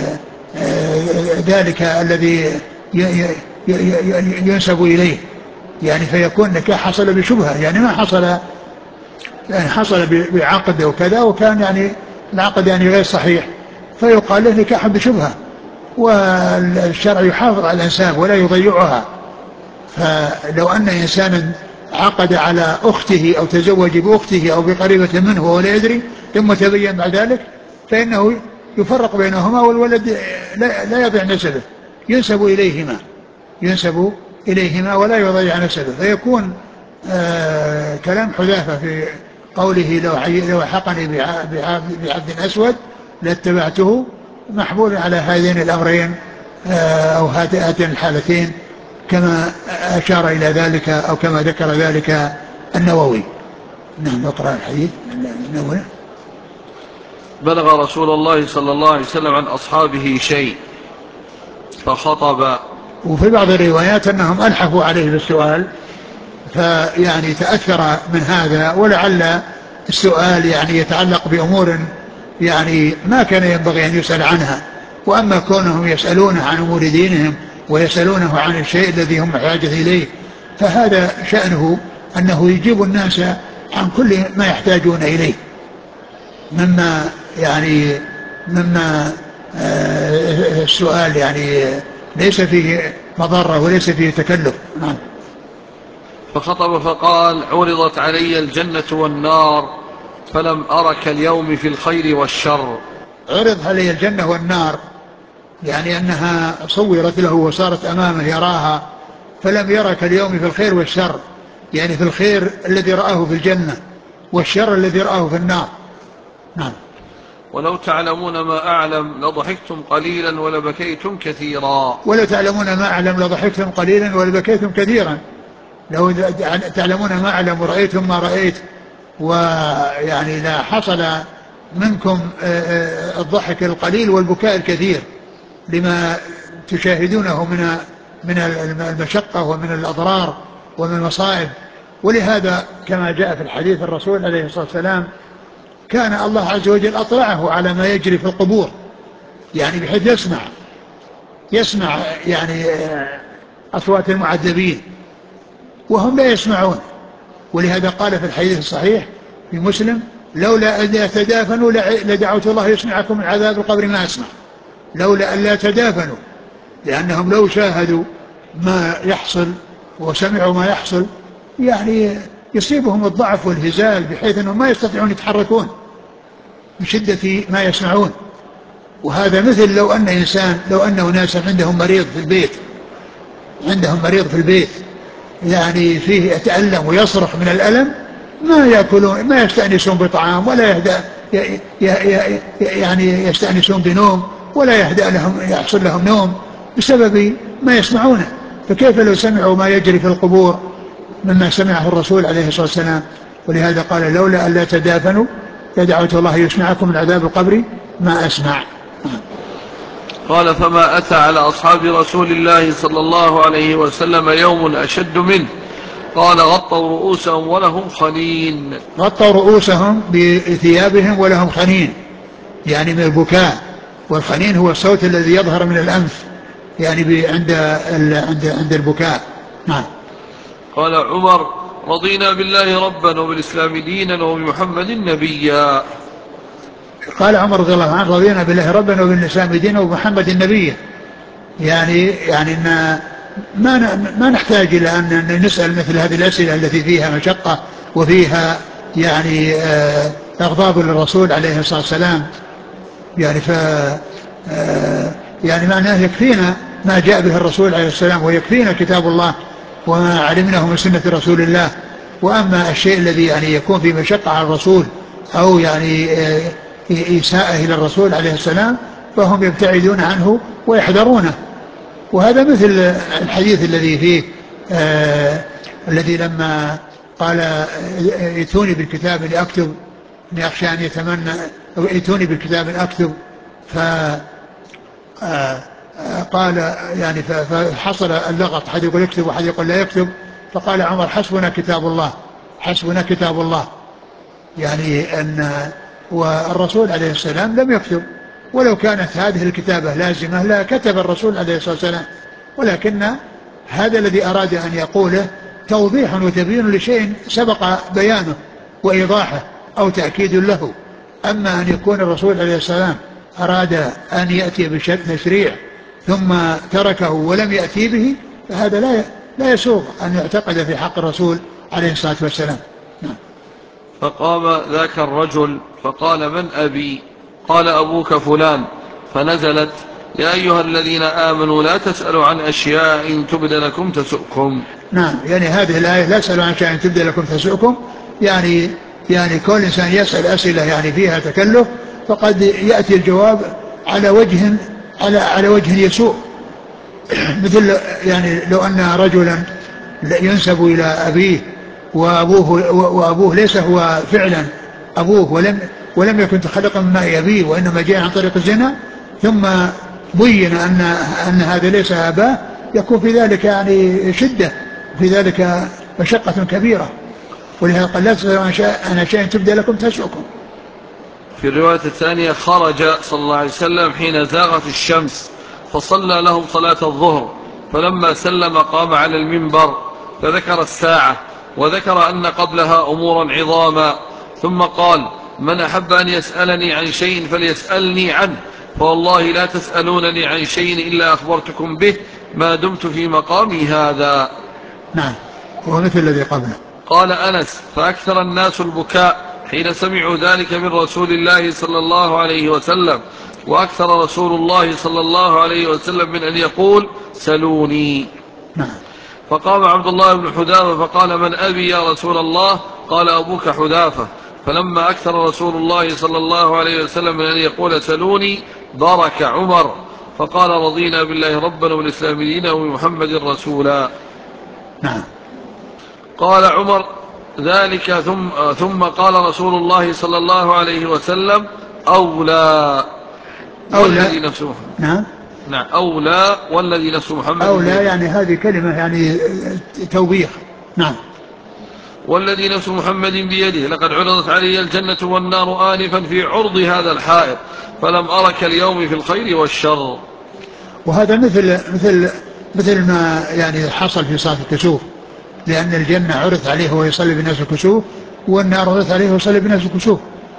S2: ذلك الذي ينسب إليه، يعني فيكون نكاح حصل بشبهة، يعني ما حصل يعني حصل بعقد وكذا وكان يعني العقد يعني غير صحيح، فيقال له نكاح بشبهة. والشرع يحافظ على الأنساب ولا يضيعها، فلو أن إنسانا عقد على أخته أو تزوج بأخته أو بقريبة منه وهو لا يدري ثم تبين بعد ذلك فإنه يفرق بينهما والولد لا يضيع نسبه، ينسب إليهما، ينسب إليهما ولا يضيع نسبه. فيكون كلام حذافة في قوله لو حقني بعبد أسود لاتبعته محمول على هذين الأمرين أو هاتين الحالتين كما أشار إلى ذلك أو كما ذكر ذلك النووي. نعم نقرأ الحديث النووي.
S1: بلغ رسول الله صلى الله عليه وسلم عن أصحابه شيء فخطب.
S2: وفي بعض الروايات أنهم ألحفوا عليه بالسؤال فيعني تأثر من هذا، ولعل السؤال يعني يتعلق بأمور يعني ما كان ينبغي أن يسأل عنها، وأما كونهم يسألونه عن أمور دينهم ويسألونه عن الشيء الذي هم بحاجة إليه فهذا شأنه أنه يجيب الناس عن كل ما يحتاجون إليه مما يعني مما السؤال يعني ليس فيه مضرة وليس فيه تكلف. نعم.
S1: فخطب فقال عرضت علي الجنة والنار فلم أرك اليوم في الخير والشر.
S2: عرض علي الجنة والنار يعني أنها صورت له وصارت أمامه يراها، فلم يرك اليوم في الخير والشر، يعني في الخير الذي رآه في الجنة والشر الذي رآه في النار. نعم.
S1: ولو تعلمون ما أعلم لضحكتم قليلا ولبكيتم كثيرا.
S2: ولو تعلمون ما أعلم لضحكتم قليلا ولبكيتم كثيرا، لو تعلمون ما أعلم ورأيتم ما رأيت ويعني لا حصل منكم الضحك القليل والبكاء الكثير لما تشاهدونه من المشقة ومن الأضرار ومن المصائب. ولهذا كما جاء في الحديث الرسول عليه الصلاة والسلام كان الله عز وجل أطلعه على ما يجري في القبور، يعني بحيث يسمع يعني أصوات المعذبين وهم لا يسمعون. ولهذا قال في الحديث الصحيح في مسلم لولا أن يتدافنوا لدعوت الله يسمعكم من عذاب القبر ما أسمع، لولا أن لا يتدافنوا، لأنهم لو شاهدوا ما يحصل وسمعوا ما يحصل يعني يصيبهم الضعف والهزال بحيث أنهم ما يستطيعون يتحركون من شدة ما يسمعون. وهذا مثل لو أن ناسا عندهم مريض في البيت، عندهم مريض في البيت يعني فيه يتألم ويصرخ من الألم، ما يأكلون ما يستأنسون بطعام ولا يعني يستأنسون بنوم ولا يهدأ لهم يحصل لهم نوم بسبب ما يسمعونه، فكيف لو سمعوا ما يجري في القبور مما سمعه الرسول عليه الصلاة والسلام. ولهذا قال لولا أن لا تدافنوا لدعوت الله يسمعكم من عذاب القبر ما أسمع.
S1: قال فما أتى على أصحاب رسول الله صلى الله عليه وسلم يوم أشد منه. قال غطوا رؤوسهم ولهم خنين.
S2: غطوا رؤوسهم بثيابهم ولهم خنين، يعني من البكاء، والخنين هو الصوت الذي يظهر من الأنف يعني عند البكاء. نعم.
S1: قال عمر رضينا بالله ربا وبالإسلام دينا وبمحمد نبيا.
S2: قال عمر رضي الله عنه رضينا بالله ربا وبالإسلام دينا وبمحمد نبيا، يعني إن ما نحتاج إلى أن نسأل مثل هذه الأسئلة التي فيها مشقة وفيها يعني إغضاب للرسول عليه الصلاة والسلام، يعني يعني معناه يكفينا ما جاء به الرسول عليه السلام ويكفينا كتاب الله وما علمناه من سنة رسول الله. وأما الشيء الذي يعني يكون في مشقة على الرسول أو يعني إساءة إلى الرسول عليه السلام فهم يبتعدون عنه ويحذرونه. وهذا مثل الحديث الذي فيه الذي لما قال ائتوني بالكتاب لأكتب إني أخشى أن يتمنى ائتوني بكتاب أكتب. ف قال يعني فحصل اللغط، أحد يقول اكتب وأحد يقول لا يكتب. فقال عمر حسبنا كتاب الله، حسبنا كتاب الله. يعني أن والرسول عليه السلام لم يكتب، ولو كانت هذه الكتابة لازمة لا كتب الرسول عليه الصلاة والسلام، ولكن هذا الذي أراد أن يقوله توضيح وتبيين لشيء سبق بيانه وإيضاحه أو تأكيد له. أما أن يكون الرسول عليه السلام أراد أن يأتي بتشريع ثم تركه ولم يأتي به، فهذا لا يسوغ أن يعتقد في حق الرسول عليه الصلاة والسلام. نعم.
S1: فقام ذاك الرجل فقال من أبي؟ قال أبوك فلان. فنزلت يا أيها الذين آمنوا لا تسألوا عن أشياء إن تبد لكم تسؤكم.
S2: نعم، يعني هذه الآية لا تسألوا عن شيء تبدأ لكم تسؤكم، يعني كل إنسان يسأل أسئلة يعني فيها تكلف فقد يأتي الجواب على وجه يسوء. مثل يعني لو أن رجلا ينسب إلى أبيه وأبوه ليس هو فعلا أبوه ولم يكن تخلق من ماء أبيه وإنما جاء عن طريق الزنا، ثم بين أن هذا ليس أباه، يكون في ذلك يعني شدة، في ذلك مشقة كبيرة. ولهذا قال لا تسألوا عن أشياء تبدأ لكم تسؤكم.
S1: في الرواية الثانية خرج صلى الله عليه وسلم حين زاغت الشمس فصلى لهم صلاة الظهر، فلما سلم قام على المنبر فذكر الساعة وذكر أن قبلها أمورا عظاما، ثم قال من أحب أن يسألني عن شيء فليسألني عنه، فوالله لا تسألونني عن شيء إلا أخبرتكم به ما دمت في مقامي هذا.
S2: نعم، هو مثل الذي قبله.
S1: قال أنس فأكثر الناس البكاء حين سمعوا ذلك من رسول الله صلى الله عليه وسلم، وأكثر رسول الله صلى الله عليه وسلم من أن يقول سلوني.
S2: نعم.
S1: فقام عبد الله بن حذافة فقال من أبي يا رسول الله؟ قال أبوك حذافة. فلما أكثر رسول الله صلى الله عليه وسلم من أن يقول سلوني بارك عمر فقال رضينا بالله ربا والإسلام دينا وبمحمد رسولا.
S2: نعم.
S1: قال عمر ذلك ثم قال رسول الله صلى الله عليه وسلم أولى والذي نفس محمد.
S2: نعم.
S1: نعم أولى والذي نفس محمد
S2: أولى
S1: بيده.
S2: يعني هذه كلمة يعني توبيخ. نعم.
S1: والذي نفس محمد بيده لقد عرضت علي الجنة والنار آنفا في عرض هذا الحائط فلم أرك اليوم في الخير والشر.
S2: وهذا مثل ما يعني حصل في صلاة الكسوف، لأن الجنة عرضت عليه وهو يصلي بالناس الكسوف، والنار عرضت عليه وهو يصلي بالناس الكسوف،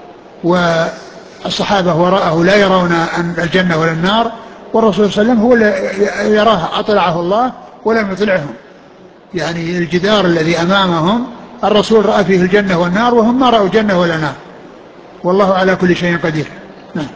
S2: والصحابة وراءه لا يرون أن الجنة ولا النار، والرسول صلى الله عليه وسلم هو اللي يراه، أطلعه الله ولم يطلعهم. يعني الجدار الذي أمامهم الرسول رأى فيه الجنة والنار وهم ما رأوا جنة ولا نار، والله على كل شيء قدير. نعم.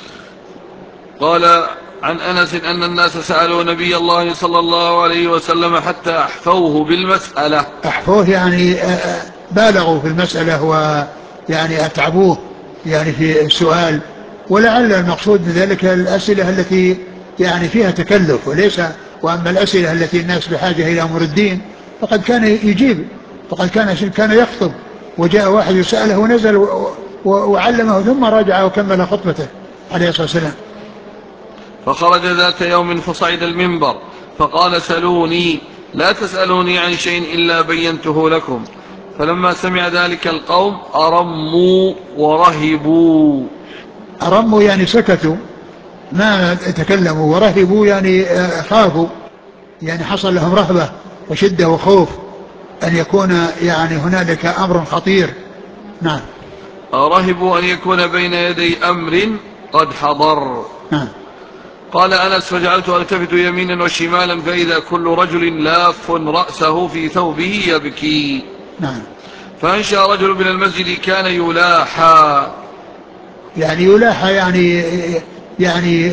S1: قال عن أنس أن الناس سألوا نبي الله صلى الله عليه وسلم حتى أحفوه بالمسألة.
S2: أحفوه يعني بالغوا في المسألة ويعني أتعبوه يعني في السؤال، ولعل المقصود من ذلك الأسئلة التي يعني فيها تكلف وليس، وأما الأسئلة التي الناس بحاجة إلى أمر الدين فقد كان يجيب، فقد كان يخطب وجاء واحد يسأله ونزل وعلمه ثم رجع وكمل خطبته عليه الصلاة والسلام.
S1: فخرج ذات يوم فصعد المنبر فقال سلوني لا تسألوني عن شيء إلا بينته لكم. فلما سمع ذلك القوم أرموا ورهبوا.
S2: أرموا يعني سكتوا ما تكلموا، ورهبوا يعني خافوا، يعني حصل لهم رهبة وشدة وخوف أن يكون يعني هنالك أمر خطير. نعم.
S1: رهبوا أن يكون بين يدي أمر قد حضر.
S2: نعم.
S1: قال أنس فجعلت ألتفت يمينا وشمالا فإذا كل رجل لاف رأسه في ثوبه يبكي.
S2: نعم.
S1: فأنشأ رجل من المسجد كان يلاحى.
S2: يعني يلاحى يعني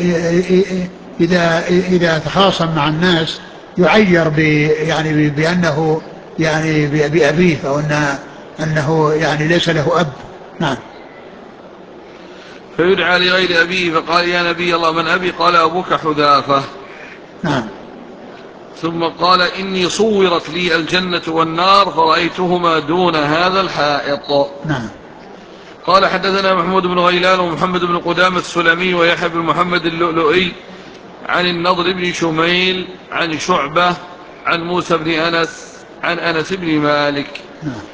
S2: إذا تخاصم مع الناس يعير يعني بأنه يعني بأبيه أو أنه يعني ليس له أب. نعم.
S1: فيدعى لغير أبيه فقال يا نبي الله من أبي؟ قال أبوك حذافة.
S2: نعم.
S1: ثم قال إني صورت لي الجنة والنار فرأيتهما دون هذا الحائط.
S2: نعم.
S1: قال حدثنا محمود بن غيلان ومحمد بن قدامة السلمي ويحيى بن محمد اللؤلؤي عن النضر بن شميل عن شعبة عن موسى بن أنس عن أنس بن مالك.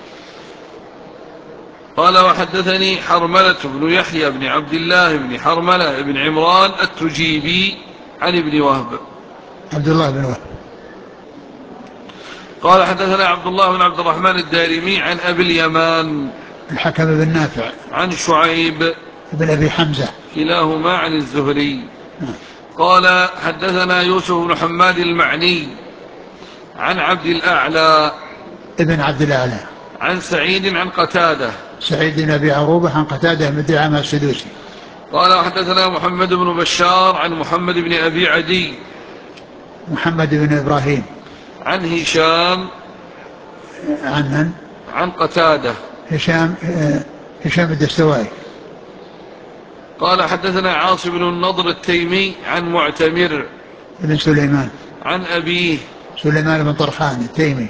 S1: قال وحدثني حرملة بن يحيى بن عبد الله بن حرملة بن عمران التجيبي عن ابن وهب
S2: عبد الله بن وهب.
S1: قال حدثنا عبد الله بن عبد الرحمن الدارمي عن أبي اليمان
S2: الحكم بن نافع
S1: عن شعيب
S2: بن أبي حمزة
S1: كلاهما عن الزهري. قال حدثنا يوسف بن حماد المعني عن عبد الأعلى
S2: ابن عبد الأعلى
S1: عن سعيد عن قتادة
S2: سعيد بن أبي عروبة عن قتادة بن دعامة السدوسي.
S1: قال حدثنا محمد بن بشار عن محمد بن أبي عدي
S2: محمد بن إبراهيم
S1: عن هشام
S2: عن من؟
S1: عن قتادة
S2: هشام الدستوائي.
S1: قال حدثنا عاصم بن النضر التيمي عن معتمر
S2: بن سليمان
S1: عن أبيه
S2: سليمان بن طرخان التيمي.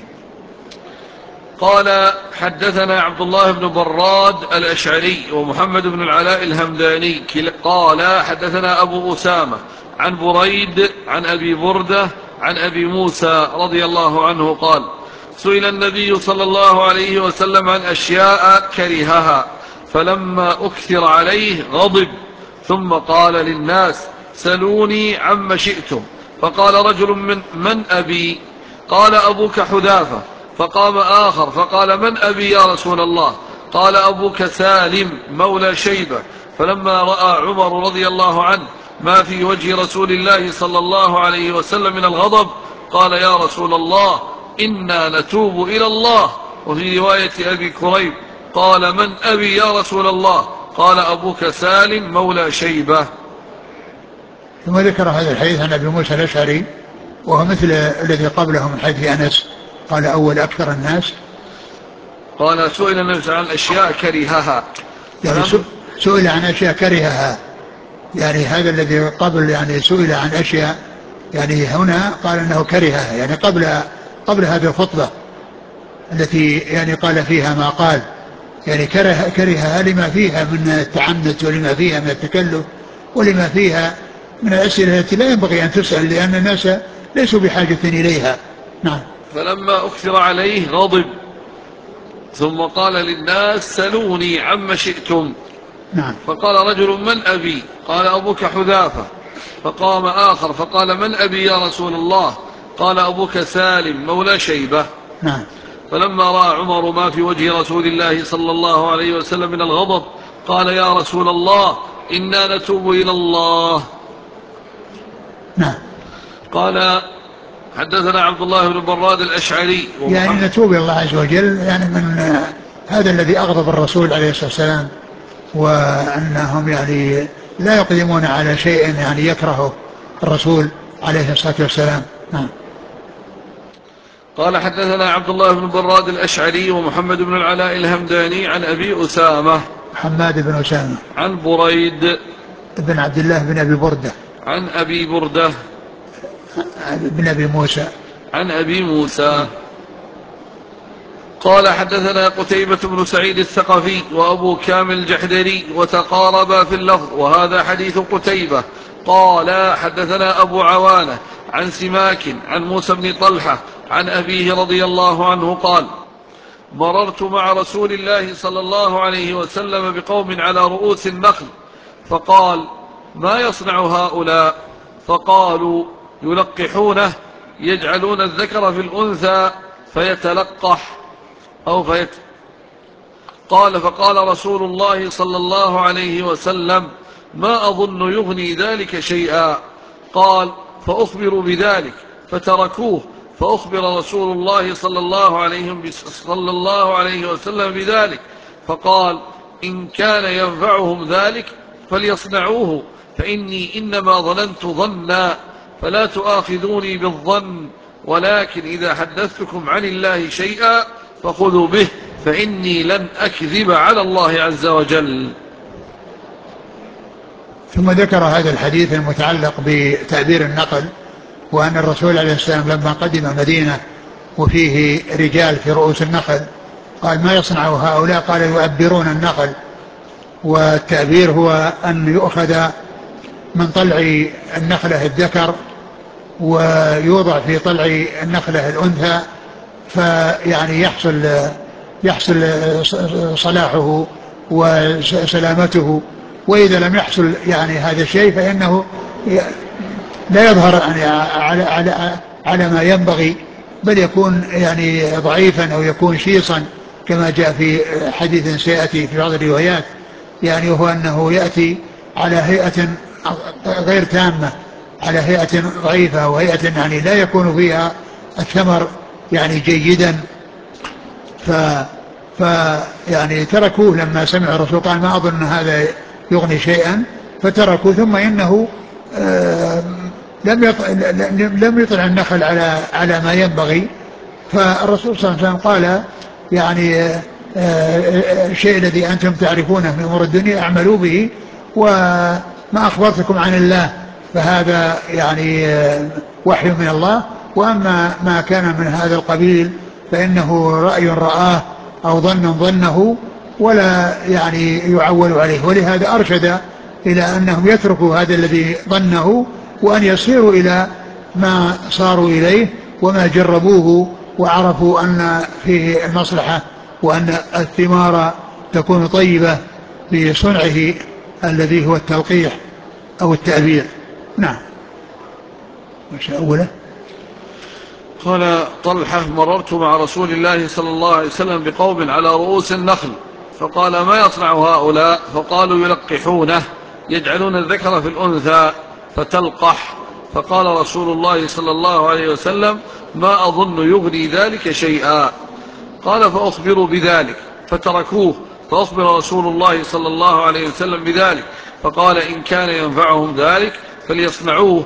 S1: قال حدثنا عبد الله بن براد الأشعري ومحمد بن العلاء الهمداني قال حدثنا أبو أسامة عن بريد عن أبي بردة عن أبي موسى رضي الله عنه قال سئل النبي صلى الله عليه وسلم عن أشياء كرهها فلما أكثر عليه غضب ثم قال للناس سلوني عما شئتم فقال رجل من أبي قال أبوك حذافة فقام آخر فقال من أبي يا رسول الله قال أبوك سالم مولى شيبة فلما رأى عمر رضي الله عنه ما في وجه رسول الله صلى الله عليه وسلم من الغضب قال يا رسول الله إنا نتوب إلى الله. وفي رواية أبي كريب قال من أبي يا رسول الله قال أبوك سالم مولى شيبة.
S2: ثم ذكر هذا الحديث عن أبي موسى الأشعري وهو مثل الذي قبله من حديث أنس قال أول أكثر الناس.
S1: قال سئل النبي عن أشياء كرهها
S2: يعني سئل عن أشياء كرهها يعني هذا الذي قبل يعني سئل عن أشياء يعني هنا قال أنه كرهها يعني قبل هذه الخطبة التي يعني قال فيها ما قال يعني كرهها لما فيها من التعنت ولما فيها من التكلف ولما فيها من الأسئلة التي لا ينبغي أن تسأل لأن الناس ليسوا بحاجة إليها. نعم.
S1: فلما أكثر عليه غضب ثم قال للناس سلوني عما شئتم.
S2: نعم.
S1: فقال رجل من أبي قال أبوك حذافة فقام آخر فقال من أبي يا رسول الله قال أبوك سالم مولى شيبة.
S2: نعم.
S1: فلما رأى عمر ما في وجه رسول الله صلى الله عليه وسلم من الغضب قال يا رسول الله إنا نتوب إلى الله.
S2: نعم.
S1: قال حدثنا عبد الله بن براد الأشعري
S2: يعني نتوب إلى الله عز وجل يعني من هذا الذي أغضب الرسول عليه الصلاة والسلام وأنهم يعني لا يقدمون على شيء يعني يكرهه الرسول عليه الصلاة والسلام. نعم.
S1: قال حدثنا عبد الله بن براد الأشعري ومحمد بن العلاء الهمداني عن أبي أسامة
S2: حماد بن أسامة
S1: عن بريد
S2: بن عبد الله بن أبي بردة
S1: عن أبي بردة
S2: بن أبي موسى
S1: عن أبي موسى. قال حدثنا قتيبة بن سعيد الثقفي وأبو كامل الجحدري وتقاربا في اللفظ وهذا حديث قتيبة. قال حدثنا أبو عوانة عن سماك عن موسى بن طلحة عن أبيه رضي الله عنه قال مررت مع رسول الله صلى الله عليه وسلم بقوم على رؤوس النخل فقال ما يصنع هؤلاء فقالوا يلقحونه يجعلون الذكر في الأنثى فيتلقح قال فقال رسول الله صلى الله عليه وسلم ما أظن يغني ذلك شيئا. قال فأخبروا بذلك فتركوه فأخبر رسول الله صلى الله عليه وسلم بذلك فقال إن كان ينفعهم ذلك فليصنعوه فإني إنما ظننت ظنا فلا تؤاخذوني بالظن ولكن إذا حدثتكم عن الله شيئا فخذوا به فإني لن أكذب على الله عز وجل.
S2: ثم ذكر هذا الحديث المتعلق بتعبير النقل وأن الرسول عليه السلام لما قدم المدينة وفيه رجال في رؤوس النخل قال ما يصنع هؤلاء قال يؤبرون النخل والتأبير هو أن يؤخذ من طلع النخلة الذكر ويوضع في طلع النخلة الأنثى، فيعني يحصل صلاحه وسلامته. وإذا لم يحصل يعني هذا الشيء فإنه لا يظهر يعني على ما ينبغي، بل يكون يعني ضعيفا أو يكون شيصا كما جاء في حديث سيأتي في بعض الروايات، يعني وهو أنه يأتي على هيئة غير تامة، على هيئة ضعيفة وهيئة يعني لا يكون فيها الثمر يعني جيدا. ف يعني تركوه لما سمع الرسول قال ما أظن هذا يغني شيئا، فتركوا. ثم إنه لم يطلع النخل على ما ينبغي، فالرسول صلى الله عليه وسلم قال يعني الشيء الذي أنتم تعرفونه من أمور الدنيا اعملوا به، وما أخبرتكم عن الله فهذا يعني وحي من الله، وأما ما كان من هذا القبيل فإنه رأي رآه أو ظنه ولا يعني يعول عليه. ولهذا أرشد إلى أنهم يتركوا هذا الذي ظنه وأن يصيروا إلى ما صاروا إليه وما جربوه وعرفوا أن فيه المصلحة وأن الثمار تكون طيبة بصنعه الذي هو التلقيح أو التأبير. نعم. مش أوله.
S1: قال طلحة مررت مع رسول الله صلى الله عليه وسلم بقوم على رؤوس النخل، فقال ما يصنع هؤلاء؟ فقالوا يلقحونه، يجعلون الذكر في الأنثى فتلقح. فقال رسول الله صلى الله عليه وسلم ما أظن يغني ذلك شيئا. قال فأخبروا بذلك، فتركوه، فأخبر رسول الله صلى الله عليه وسلم بذلك، فقال إن كان ينفعهم ذلك فليصنعوه،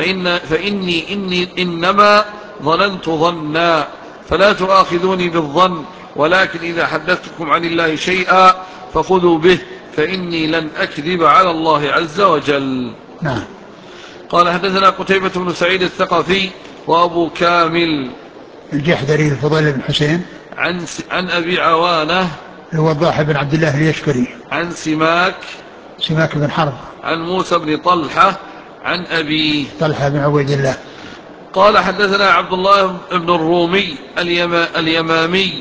S1: فإني إنما ظننت ظنا، فلا تؤاخذوني بالظن، ولكن إذا حدثتكم عن الله شيئا فخذوا به، فإني لن أكذب على الله عز وجل.
S2: نعم.
S1: قال حدثنا قتيبة بن سعيد الثقفي وأبو كامل
S2: الجحدري الفضيل بن حسين
S1: عن أبي عوانة
S2: الوضاح بن عبد الله اليشكري
S1: عن سماك
S2: بن حرب
S1: عن موسى بن طلحة عن أبي
S2: طلحة بن عبيد الله.
S1: قال حدثنا عبد الله بن الرومي اليمامي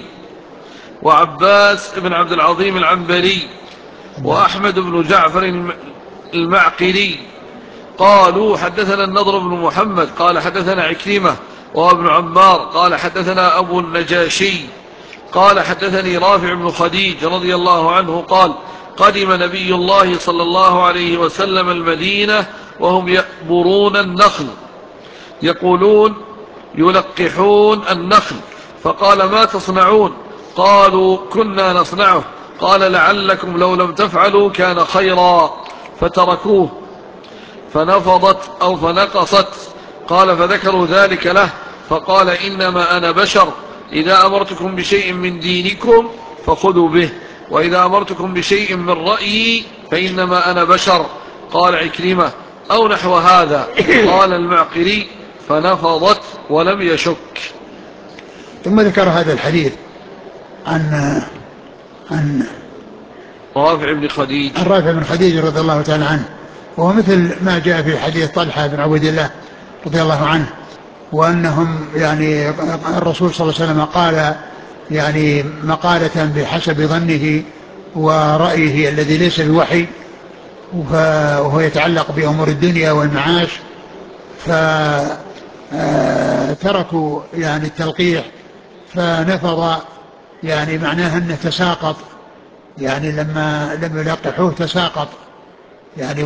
S1: وعباس بن عبد العظيم العنبري وأحمد بن جعفر المعقري قالوا حدثنا النضر بن محمد قال حدثنا عكرمة وابن عمار قال حدثنا أبو النجاشي قال حدثني رافع بن خديج رضي الله عنه قال قدم نبي الله صلى الله عليه وسلم المدينة وهم يأبرون النخل، يقولون يلقحون النخل، فقال ما تصنعون؟ قالوا كنا نصنعه. قال لعلكم لو لم تفعلوا كان خيرا، فتركوه، فنفضت أو فنقصت. قال فذكروا ذلك له، فقال إنما أنا بشر، إذا أمرتكم بشيء من دينكم فخذوا به، وإذا أمرتكم بشيء من رأيي فإنما أنا بشر. قال عكرمة أو نحو هذا. قال المعقري فنفضت ولم يشك.
S2: ثم ذكر هذا الحديث عن
S1: رافع بن خديج
S2: رضي الله تعالى عنه، وهو مثل ما جاء في حديث طلحة بن عبيد الله رضي الله عنه، وأنهم يعني الرسول صلى الله عليه وسلم قال يعني مقالة بحسب ظنه ورأيه الذي ليس بوحي، وهو يتعلق بأمور الدنيا والمعاش، فتركوا يعني التلقيح فنفض، يعني معناها أنه تساقط، يعني لما لم يلقحوه تساقط، يعني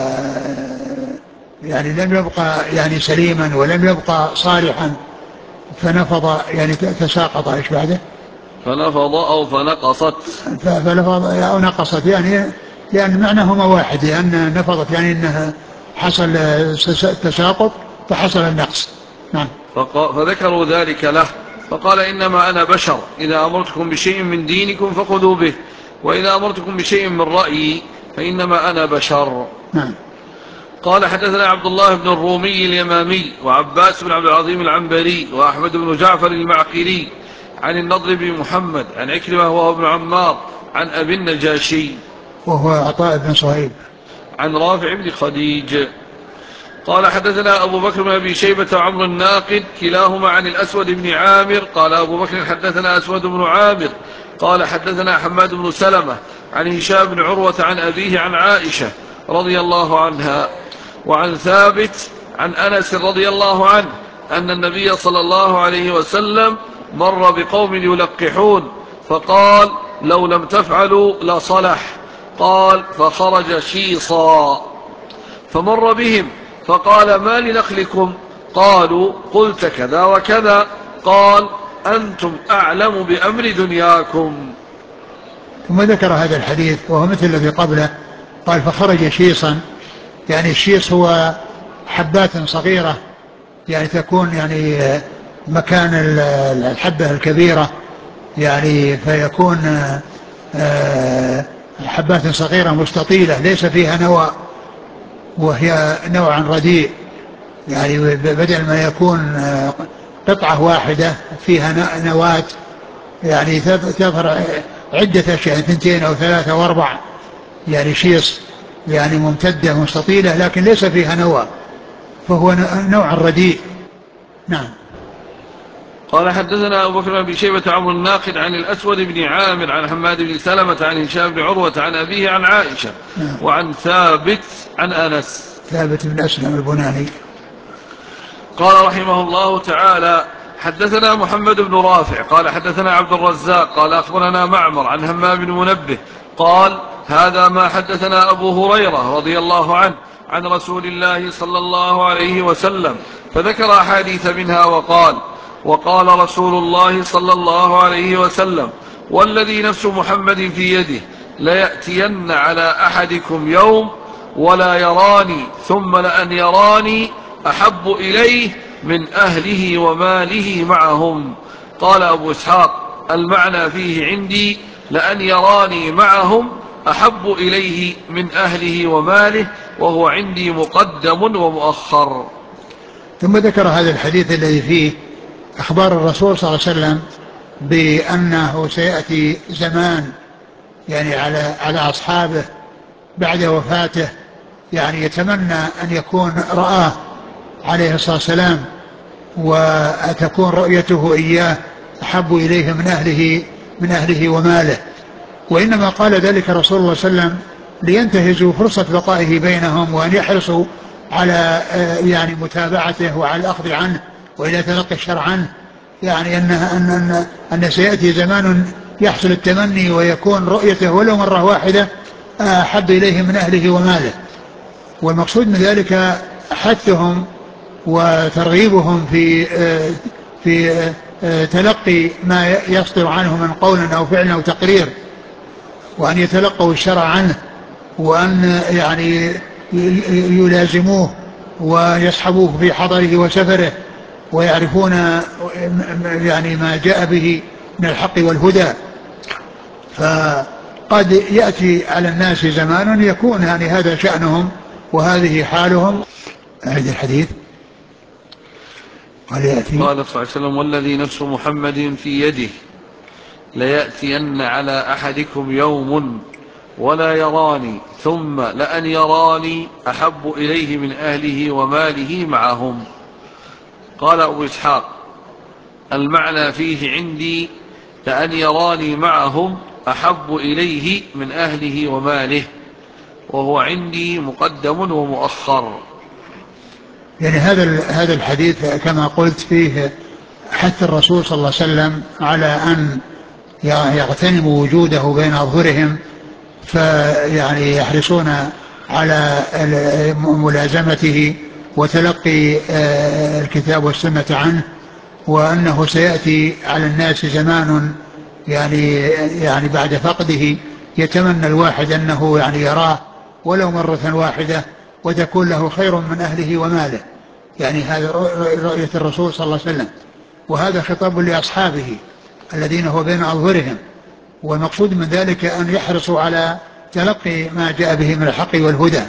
S2: يعني لم يبقى يعني سليما ولم يبقى صالحا، فنفض يعني تساقط. ايش بعده؟
S1: فنفض أو فنقصت.
S2: فنفض أو نقصت، يعني لأن معناهما واحد، لأن نفضت يعني أنها حصل تساقط فحصل النقص. نعم.
S1: فذكروا ذلك له، فقال إنما أنا بشر، إذا أمرتكم بشيء من دينكم فخذوا به، وإذا أمرتكم بشيء من رأيي فإنما أنا بشر.
S2: نعم.
S1: قال حدثنا عبد الله بن الرومي اليمامي وعباس بن عبد العظيم العنبري وأحمد بن جعفر المعقري عن النضر بن محمد عن عكرمة وهو ابن عمار عن أبي النجاشي.
S2: وهو عطاء بن صهيب.
S1: عن رافع بن خديج قال حدثنا أبو بكر بن أبي شيبة وعمرو الناقد كلاهما عن الأسود بن عامر قال أبو بكر حدثنا أسود بن عامر قال حدثنا حماد بن سلمة عن هشام بن عروة عن أبيه عن عائشة رضي الله عنها وعن ثابت عن أنس رضي الله عنه أن النبي صلى الله عليه وسلم مر بقوم يلقحون فقال لو لم تفعلوا لصلح. قال فخرج شيصا فمر بهم فقال ما لنخلكم؟ قالوا قلت كذا وكذا. قال أنتم أعلم بأمر دنياكم.
S2: ثم ذكر هذا الحديث وهو مثل الذي قبله. قال فخرج شيصا، يعني الشيص هو حبات صغيرة يعني تكون يعني مكان الحبة الكبيرة، يعني فيكون حبات صغيرة مستطيلة ليس فيها نوى، وهي نوع رديء، يعني بدل ما يكون قطعة واحدة فيها نواة، يعني تظهر عدة أشياء 2 أو 3 أو 4، يعني شيص يعني ممتدة مستطيلة لكن ليس فيها نوى، فهو نوع رديء. نعم.
S1: قال حدثنا أبو بكر بن شيبة عمرو الناقد عن الأسود بن عامر عن حماد بن سلمة عن هشام بن عروة عن أبيه عن عائشة.
S2: نعم.
S1: وعن ثابت عن أنس.
S2: ثابت بن أسلم البناني.
S1: قال رحمه الله تعالى حدثنا محمد بن رافع قال حدثنا عبد الرزاق قال أخبرنا معمر عن همام بن منبه قال هذا ما حدثنا أبو هريرة رضي الله عنه عن رسول الله صلى الله عليه وسلم، فذكر أحاديث منها وقال رسول الله صلى الله عليه وسلم والذي نفس محمد في يده ليأتين على أحدكم يوم ولا يراني ثم لأن يراني أحب إليه من أهله وماله معهم. قال أبو إسحاق المعنى فيه عندي لأن يراني معهم أحب إليه من أهله وماله، وهو عندي مقدم ومؤخر.
S2: ثم ذكر هذا الحديث الذي فيه أخبار الرسول صلى الله عليه وسلم بأنه سيأتي زمان يعني على أصحابه بعد وفاته، يعني يتمنى أن يكون رآه عليه الصلاة والسلام وتكون رؤيته إياه أحب إليه من أهله وماله. وإنما قال ذلك رسول الله صلى الله عليه وسلم لينتهزوا فرصة بقائه بينهم وأن يحرصوا على يعني متابعته وعلى الأخذ عنه وإلى تلقي الشرع عنه، يعني أن سيأتي زمان يحصل التمني ويكون رؤيته ولو مرة واحدة أحب إليه من أهله وماله. والمقصود من ذلك حثهم وترغيبهم في تلقي ما يصدر عنه من قول أو فعل أو تقرير، وأن يتلقوا الشرع عنه، وأن يعني يلازموه ويصحبوه في حضره وسفره ويعرفون يعني ما جاء به من الحق والهدى. فقد يأتي على الناس زمان يكون يعني هذا شأنهم وهذه حالهم. أعيد الحديث.
S1: قال صلى الله عليه وسلم والذي نفس محمد في يده ليأتين على أحدكم يوم ولا يراني ثم لأن يراني أحب إليه من أهله وماله معهم. قال أبو إسحاق المعنى فيه عندي لأن يراني معهم أحب إليه من أهله وماله، وهو عندي مقدم ومؤخر.
S2: يعني هذا الحديث كما قلت فيه حث الرسول صلى الله عليه وسلم على أن يغتنموا وجوده بين أظهرهم، فيعني يحرصون على ملازمته وتلقي الكتاب والسنة عنه، وأنه سيأتي على الناس زمان يعني بعد فقده يتمنى الواحد أنه يعني يراه ولو مرة واحدة وتكون له خير من أهله وماله. يعني هذا رؤية الرسول صلى الله عليه وسلم، وهذا خطاب لأصحابه الذين هو بين أظهرهم، والمقصود من ذلك أن يحرصوا على تلقي ما جاء به من الحق والهدى.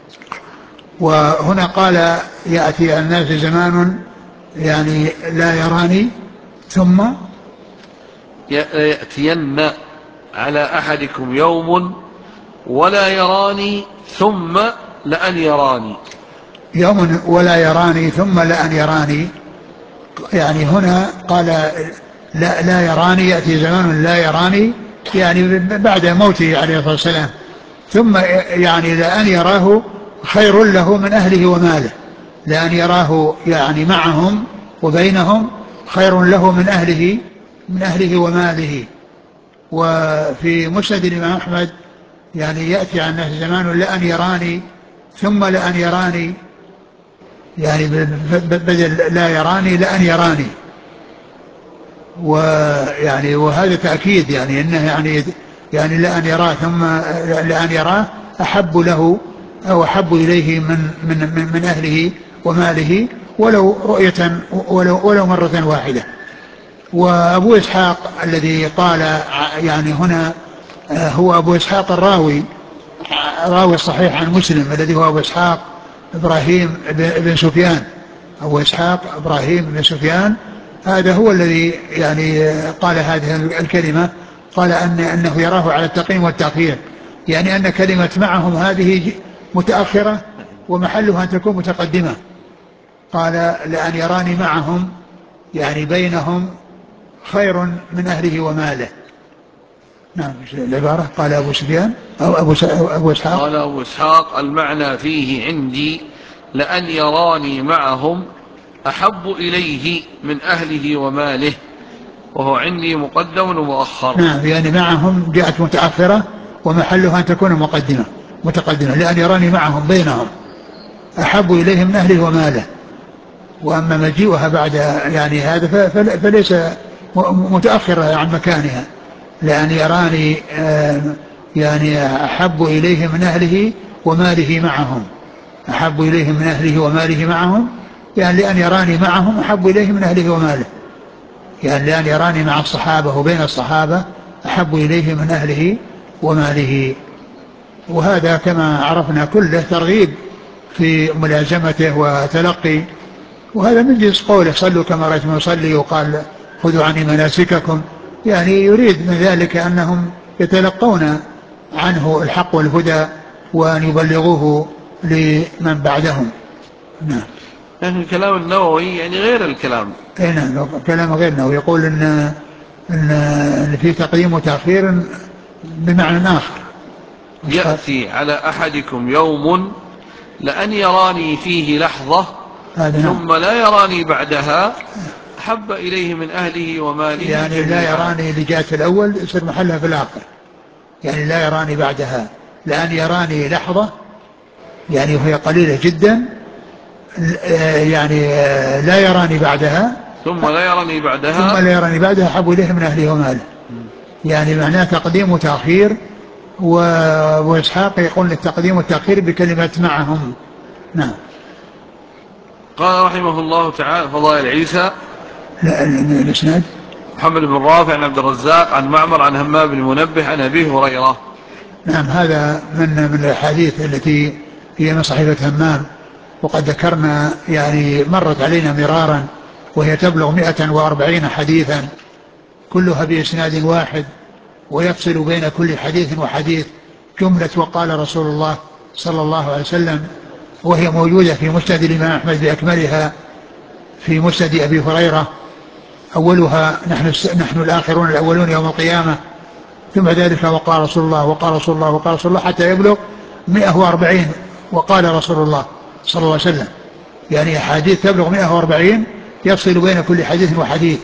S2: وهنا قال يأتي الناس زمان يعني لا يراني ثم
S1: يأتين على أحدكم يوم ولا يراني ثم لأن يراني.
S2: يوم ولا يراني ثم لأن يراني، يعني هنا قال لا يراني، يأتي زمان لا يراني يعني بعد موته عليه الصلاة والسلام، ثم يعني لأن يراه خير له من أهله وماله، لأن يراه يعني معهم وبينهم خير له من أهله وماله. وفي مسند الإمام أحمد يعني يأتي عن زمان لأن يراني ثم لأن يراني، يعني بدل لا يراني لأن يراني، ويعني وهذا تأكيد يعني انه يعني لأن يراه ثم لأن يراه أحب له أو أحب إليه من أهله وماله ولو رؤية ولو مرة واحدة. وأبو إسحاق الذي قال يعني هنا هو أبو إسحاق الراوي، راوي الصحيح عن مسلم الذي هو أبو إسحاق إبراهيم بن سفيان. أبو إسحاق إبراهيم بن سفيان هذا هو الذي يعني قال هذه الكلمة، قال أنه يراه على التقييم والتأخير، يعني أن كلمة معهم هذه متأخرة ومحلها أن تكون متقدمة. قال لأن يراني معهم يعني بينهم خير من أهله وماله. نعم العبارة قال أبو سفيان أو أبو إسحاق،
S1: قال أبو إسحاق المعنى فيه عندي لأن يراني معهم أحب إليه من أهله وماله، وهو عندي مقدم ومؤخر.
S2: نعم يعني معهم جاءت متأخرة ومحلها أن تكون متقدمة، لأن يراني معهم بينهم أحب إليه من أهله وماله. وأما مجيئها بعد يعني هذا فليس متأخرة عن مكانها، لأن يراني يعني أحب إليه من أهله وماله معهم، أحب إليه من أهله وماله معهم، يعني لأن يراني معهم أحب إليه من أهله وماله، يعني لأن يراني مع الصحابة وبين الصحابة أحب إليه من أهله وماله. وهذا كما عرفنا كله ترغيب في ملازمته وتلقي، وهذا من جنس قوله صلوا كما رأيتم يصلي، وقال خذوا عني مناسككم، يعني يريد من ذلك أنهم يتلقون عنه الحق والهدى وأن يبلغوه لمن بعدهم. نعم.
S1: لكن كلام النووي يعني غير الكلام.
S2: نعم كلام غير أنه يقول إن في تقديم وتأخير بمعنى آخر.
S1: يأتي على أحدكم يوم لأن يراني فيه لحظة
S2: نعم.
S1: ثم لا يراني بعدها أحب إليه من أهله وماله
S2: يعني لا
S1: جميعا.
S2: يراني اللي جاءت الأول يصير محلها في الآخر، يعني لا يراني بعدها، لأن يراني لحظة يعني وهي قليلة جدا، يعني لا يراني بعدها
S1: ثم لا يراني بعدها
S2: أحب إليه من أهله وماله، يعني معناه تقديم وتأخير. وإسحاق يقول التقديم والتأخير بكلمة معهم. نعم.
S1: قال رحمه الله تعالى فضائل عيسى.
S2: لا الإسناد
S1: محمد بن رافع عن عبد الرزاق عن معمر عن همام بن منبه عن أبي هريرة.
S2: نعم هذا من الأحاديث التي هي من صحيفة همام، وقد ذكرنا يعني مرت علينا مرارا، وهي تبلغ 140 حديثا كلها بإسناد واحد، ويفصل بين كل حديث وحديث جملة وقال رسول الله صلى الله عليه وسلم، وهي موجودة في مسند الإمام أحمد بأكملها في مسند أبي هريرة، أولها نحن الآخرون الأولون يوم القيامة، ثم ذلك وقال رسول الله وقال رسول الله وقال رسول الله حتى يبلغ 140 وقال رسول الله صلى الله عليه وسلم، يعني أحاديث تبلغ 140 يفصل بين كل حديث وحديث.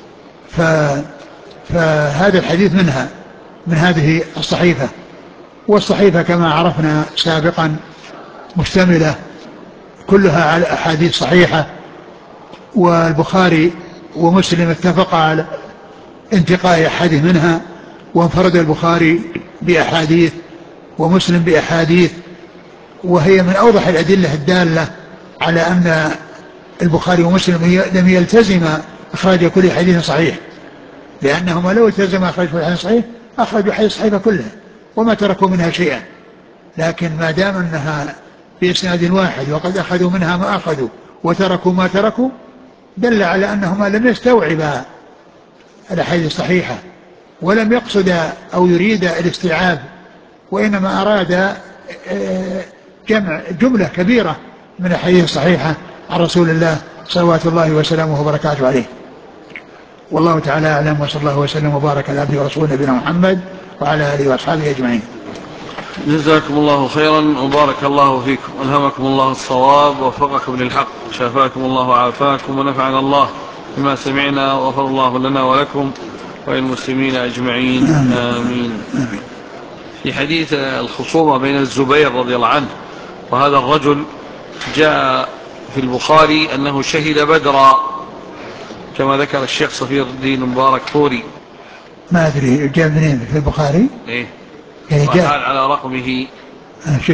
S2: فهذا الحديث من هذه الصحيفة. والصحيفة كما عرفنا سابقا مشتملة كلها على أحاديث صحيحة، والبخاري ومسلم اتفقا على انتقاء أحاديث منها، وانفرد البخاري بأحاديث ومسلم بأحاديث، وهي من أوضح الأدلة الدالة على أن البخاري ومسلم لم يلتزم إخراج كل حديث صحيح، لأنهما لو التزم إخراج كل حديث صحيح أخرجوا حديث الصحيفة كلها وما تركوا منها شيئا، لكن ما دام أنها بإسناد واحد وقد أخذوا منها ما أخذوا وتركوا ما تركوا، دل على أنهما لم يستوعبا الأحاديث الصحيحة، ولم يقصد أو يريد الاستيعاب وإنما أراد جمع جملة كبيرة من الأحاديث الصحيحة عن رسول الله صلوات الله وسلامه وبركاته عليه. والله تعالى أعلم، وصلى الله وسلم وبارك على عبده ورسوله نبينا محمد وعلى آله وأصحابه أجمعين.
S1: جزاكم الله خيرا وبارك الله فيكم، ألهمكم الله الصواب ووفقكم للحق، شافاكم الله وعافاكم، ونفعنا الله بما سمعنا، وغفر الله لنا ولكم وللمسلمين أجمعين، آمين. في حديث الخصومة بين الزبير رضي الله عنه وهذا الرجل، جاء في البخاري أنه شهد بدرا كما ذكر الشيخ صفي الدين مبارك فوري.
S2: ما أدري جاء منين في البخاري؟
S1: إيه؟
S2: يعني
S1: وحال على رقمه.
S2: شوف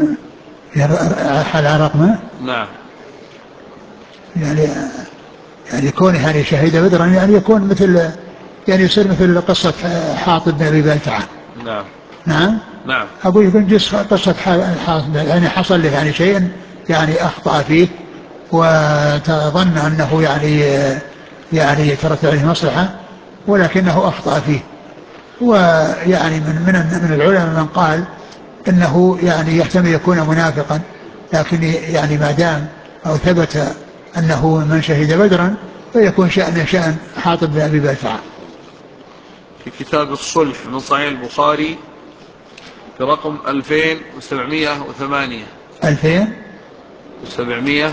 S2: حال على رقمه.
S1: نعم.
S2: يعني كونه يعني شهد بدرا يعني يكون مثل، يعني يصير مثل قصة حاطب بن أبي بلتعة.
S1: نعم.
S2: نعم.
S1: نعم.
S2: أقول يكون جزء قصة حاطب، يعني حصل له يعني شيء يعني أخطأ فيه وتظن أنه يعني ترتب عليه مصلحة ولكنه أخطأ فيه. ويعني من العلماء من قال انه يعني يحتمل يكون منافقا، لكن يعني ما دام او ثبت انه من شهد بدرا فيكون شأن حاطب بن ابي بلتعة.
S1: في كتاب الصلح من صحيح البخاري برقم 2708.
S2: 2708.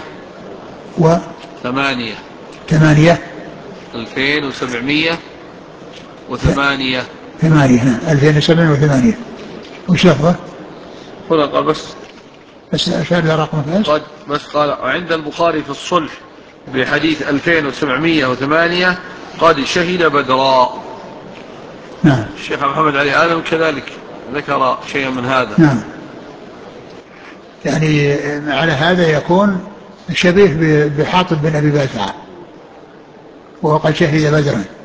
S1: 2708.
S2: 2708. وش لفظه؟
S1: هنا قال
S2: بس أشار إلى رقم
S1: بس قال عند البخاري في الصلح بحديث 2708 قد شهد بدرا.
S2: نعم.
S1: الشيخ محمد علي آدم كذلك ذكر شيئا من هذا.
S2: نعم. يعني على هذا يكون شبيه بحاطب بن أبي بلتعة وهو قد شهد بدرا.